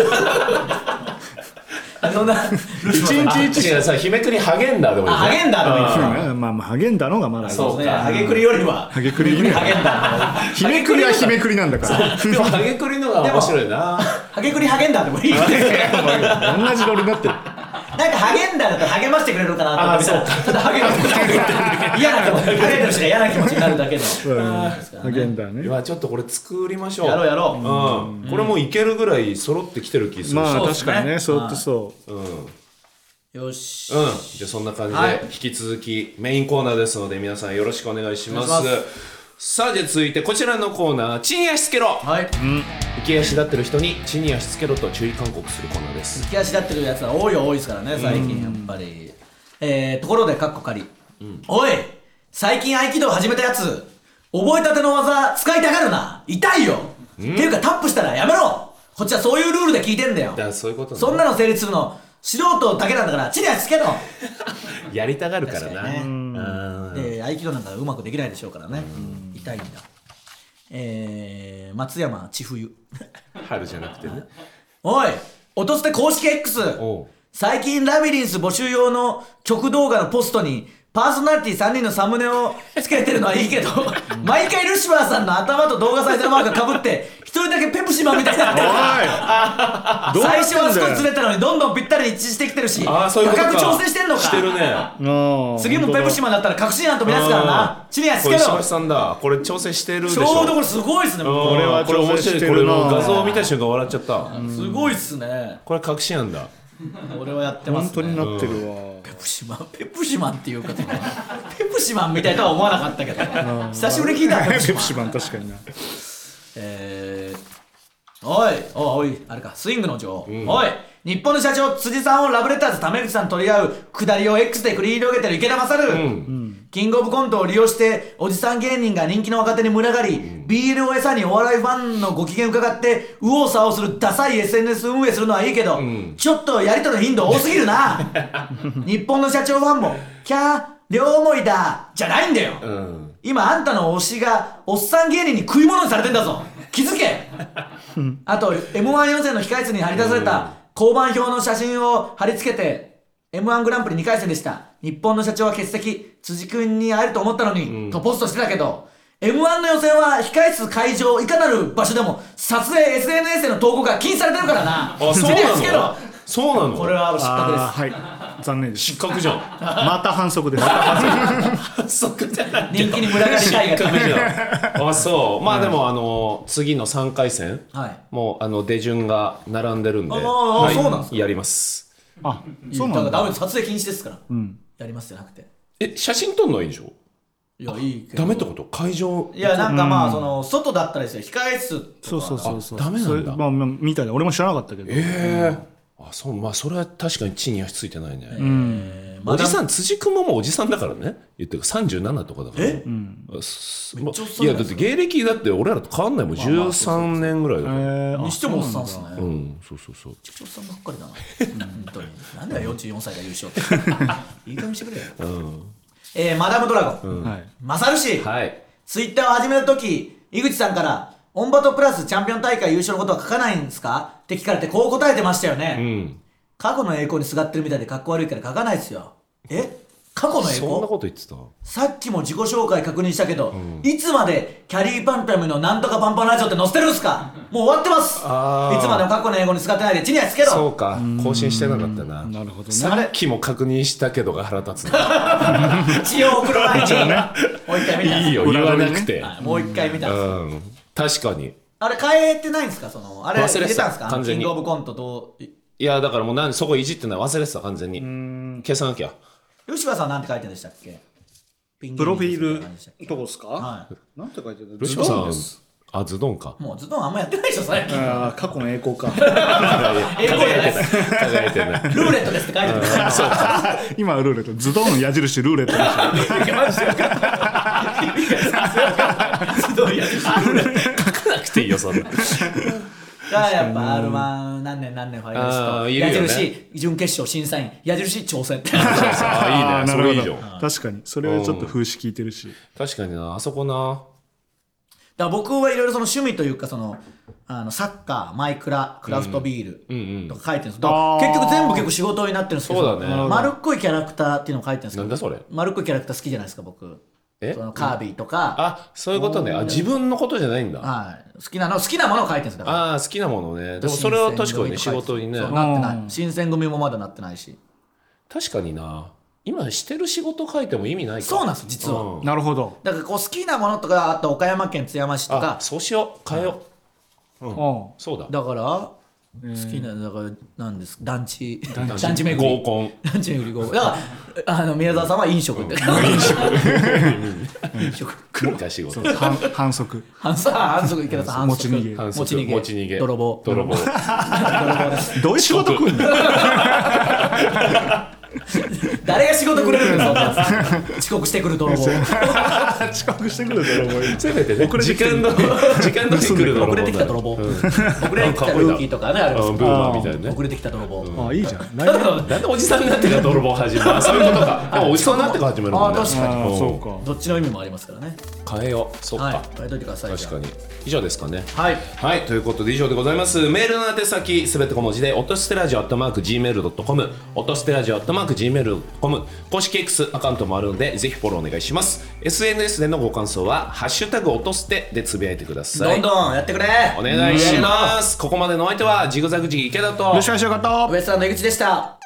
C: そんな
A: 一日一日がさ日めくりハゲンダーでもいいね。
C: あハゲンダーでもいいですね。
B: まあまあハゲンダのがまだいい。
C: そうですね。ハゲクリよりは
B: ハゲクリいいね
C: ハゲンダー
B: 日めくりは日めくりなんだから。
A: でもハゲクリのが面白いな。
C: ハゲクリハゲンダーでもいい。
B: 同じノリになってる。
C: なんかハゲンダーだったら励ましてくれるかなと思ってたらただハゲが嫌な気持ちハゲてる人が嫌な気持ちになるだけの
B: ハゲンダね。
A: いやちょっとこれ作りましょう。
C: やろうやろう。
A: うん。これもういけるぐらい揃ってきてる気するし。
B: まあ
C: そうですね
B: 確かにねそうってそ
A: うん。うん。
C: よし。
A: じゃあそんな感じ
C: はい
A: で引き続きメインコーナーですので皆さんよろしくお願いします。
C: お願いしま
A: さあじゃあ続いてこちらのコーナー地に足つけろ。
C: はい。
A: 浮き足立ってる人に地に足つけろと注意勧告するコーナーです。
C: 浮き足立ってるやつは多いは多いですからね最近やっぱり。えーところでカッコ仮。おい最近合気道始めたやつ覚えたての技使いたがるな痛いよ。っていうかタップしたらやめろ。こっちはそういうルールで聞いてんだよ。
A: だからそういうことね。
C: そんなの成立するの素人だけなんだから地に足つけろ。
A: やりたがるからな。
C: 確かにね
A: うん
C: で合気道なんかうまくできないでしょうからね。痛いんだ。えー、松山千冬。
A: 春じゃなくてね。
C: おい音捨て公式 X。
A: おう。
C: 最近ラビリンス募集用の曲動画のポストにパーソナリティさんにんのサムネをつけてるのはいいけど毎回ルシファーさんの頭と動画サイズのマークがかぶって一人だけペプシマンみたいになってる。
B: どうな
C: 最初は
B: ってんだよ
C: 少しずれたのにどんどんぴったりに一致してきてるし
A: ああそういうことか。
C: 高く調整してんのか。
A: してるね。
B: あー
C: 次もペプシマンだったら確信犯と見なすからな。地に足つ
A: これ
C: けろ。
A: 石橋さんだ。これ調整してるでしょ。
C: ちょうどこれすごいっすね。
A: こ
B: これは
A: これ面白い。
B: 調整して
A: これ
B: るな
A: の画像を見た瞬間笑っちゃった。
C: すごいっすね。
A: これ隠しなんだ。
C: 俺はやってますね。
B: 本当になってるわ。
C: ペプシマンペプシマンっていうかペプシマンみたいとは思わなかったけど久しぶりに聞いたペプシマン
B: ペプシマン確かにな。
C: えー、おいおいおいあれかスイングの女王、おい日本の社長辻さんをラブレターズタメ口さん取り合うくだりを X で繰り広げてる池田勝、キングオブコントを利用しておじさん芸人が人気の若手に群がり、うん、ビールを餌にお笑いファンのご機嫌伺って右往左往するダサい エスエヌエス 運営するのはいいけど、うん、ちょっとやりとりの頻度多すぎるな日本の社長ファンもキャー両思いだじゃないんだよ、うん、今あんたの推しがおっさん芸人に食い物にされてんだぞ気づけあと エムワン 予選の控え室に貼り出された交番表の写真を貼り付けて エムワン グランプリにかい戦でした日本の社長は欠席辻君に会えると思ったのに、うん、とポストしてたけど エムワン の予選は控え室会場いかなる場所でも撮影 エスエヌエス への投稿が禁止されてるからな
A: あそうなのそうなの
C: これは失格です、
B: はい、 残念です。
A: 失格じゃん。
B: また反則です。
A: 反則じゃない。
C: 人気に群がりたいが
A: 失格じゃん。あ、そう。まあでもあの次のさんかい戦、
C: はい、
A: もうあの出順が並んでるんで、
C: あ、
A: はい、
C: そうなんですか。
A: やります。
B: あ、そうなんだ。
C: だからダメです。撮影禁止ですから。
B: うん。
C: やりますじゃなくて。
A: え、写真撮るのはいいんでしょ。
C: いや、いいけど。
A: ダメってこと？会場。
C: いや、なんかまあ、その外だったらですよ、控え室とか。
B: そうそうそうそう。
A: ダメなんだ。
B: まあみたいな、俺も知らなかったけど。
A: ええー。あ、そう、まあそれは確かに地に足ついてないね。
C: うん。
A: おじさん、辻君ももうおじさんだからね。言ってるさんじゅうななとかだから。
C: え？
A: うん。
C: めっちゃおっさん
A: いやだって芸歴だって俺らと変わんないもん。じゅうさんねんぐらいだから。
B: えー、
C: にしてもおっさんっすね。
A: うん、そうそうそう。
C: ちょっとおっさんばっかりだな。本当に。なんだよよんじゅうよんさいが優勝って。いい加減にしてくれよ。うん。えー、マダムドラゴン。はい。マサル氏。
A: はい。
C: ツイッターを始めた時、井口さんからオンバトプラスチャンピオン大会優勝のことは書かないんですかって聞かれてこう答えてましたよね。うん。過去の栄光にすがってるみたいでかっこ悪いから書かないですよ。え？過去の栄光？
A: そんなこと言ってた？
C: さっきも自己紹介確認したけど、うん、いつまでキャリーパンタムのなんとかパンパンラジオって載せてるんすか？もう終わってます。いつまでも過去の栄光にすがってないで地に足つけろ。
A: そうか、更新してなかったな。
B: なるほどね。
A: さっきも確認したけどが腹立つな。
C: 血を送る前にもう一回見た。
A: いいよ、言わなくて。
C: もう一回見たんです、うん、
A: 確かに。
C: あれ変えてないんですか？そのあれ
A: 忘れてた
C: 入れたんですか？完全にキングオブコントと。
A: いやだからもう何そこいじってない、忘れてた完全に。消さなきゃ。
C: 吉川さんなんて書いてるんでしたっけ？
B: プロフィールとこですか？
C: はい。
B: なんて書いてる？
A: 吉川さん、あ、ズドンか。
C: もうズドンあんまやってないでしょ最近。
B: ああ、過去の栄光か。
C: 栄光じゃないです。
A: 輝いてない。
C: ルーレットですって書いてる。そうか。
B: 今はルーレット。ズドン矢印ルーレットでしょ。
C: マジで分かんない。ズドン矢印ルーレット。
A: 書かなくていいよそんな。
C: がやっぱ アールワン 何年何年ファイナリスト、矢印準決勝審査員、矢印挑戦って。
A: あ、いいね、それいいじゃん。
B: 確かにそれはちょっと風刺効いてるし。
A: 確かにな、あそこな。
C: だから僕はいろいろその趣味というかそのあのサッカー、マイクラ、クラフトビールとか書いてるんです。だから結局全部結構仕事になってるんですけど、
A: そうだね、
C: 丸っこいキャラクターっていうのを書いてるんですけど、
A: なんだそれ。
C: 丸っこいキャラクター好きじゃないですか僕。
A: え、
C: そのカービィとか、
A: あ、そういうことね。あ、自分のことじゃないんだ。
C: はい、好きなの好きなものを書いてるんですだから。
A: ああ、好きなものね。でもそれは確かに仕事にね。
C: そうなってない。新選組もまだなってないし。
A: 確かにな。今してる仕事書いても意味ないか。
C: そうなんです実は、
B: うん、なるほど。
C: だからこう好きなものとか、あと岡山県津山市とか。
A: あ、そうしよう、変えよう、うん、そうだ。
C: だから好きな、だから何ですか、団地団地巡り、
A: 合コン、
C: 団地巡り合コン。だからあの宮沢さんは飲食って、飲食飲食
A: 来た仕事、
B: 反則
C: 反則反則池田さん、
B: 持ち逃げ、
C: 持ち逃げ、
A: 持ち逃げ、
C: 泥棒
A: 泥棒、泥
C: 棒です。
B: どういう仕事来んの？
C: 誰が仕事くれるんだよ、遅刻してくる泥棒。
B: 遅刻してくる泥棒。
A: せめてね、時間の時間の来る泥棒。
C: 遅れてきた泥棒。遅れてきたルーキーとかね、あります。
A: ブーマーみたいなね。
C: 遅れてきた泥棒。
B: あ、いいじゃん。
A: なんでおじさんになってから泥棒始める？そういうことか。でもおじさんになってから始めるもんね。
C: あ、確かに。
B: そうか。
C: どっちの意味もありますからね。
A: 変えよう。そっか。
C: 変えといてください。
A: 確かに。以上ですかね。
C: はい。
A: はい、ということで以上でございます。メールの宛先すべて小文字で、音捨てラジオアットマーク ジーメールドットコム、音捨てラジオアットマーク ジーメールドットコム、公式 X アカウントもあるので、ぜひフォローお願いします。エスエヌエス でのご感想は、ハッシュタグ音捨てでつぶやいてください。
C: どんどんやってくれ。
A: お願いします。ここまでのお相手は、ジグザグジギ池田と、
B: よろしくお願いします。
C: ウエストランド井口でした。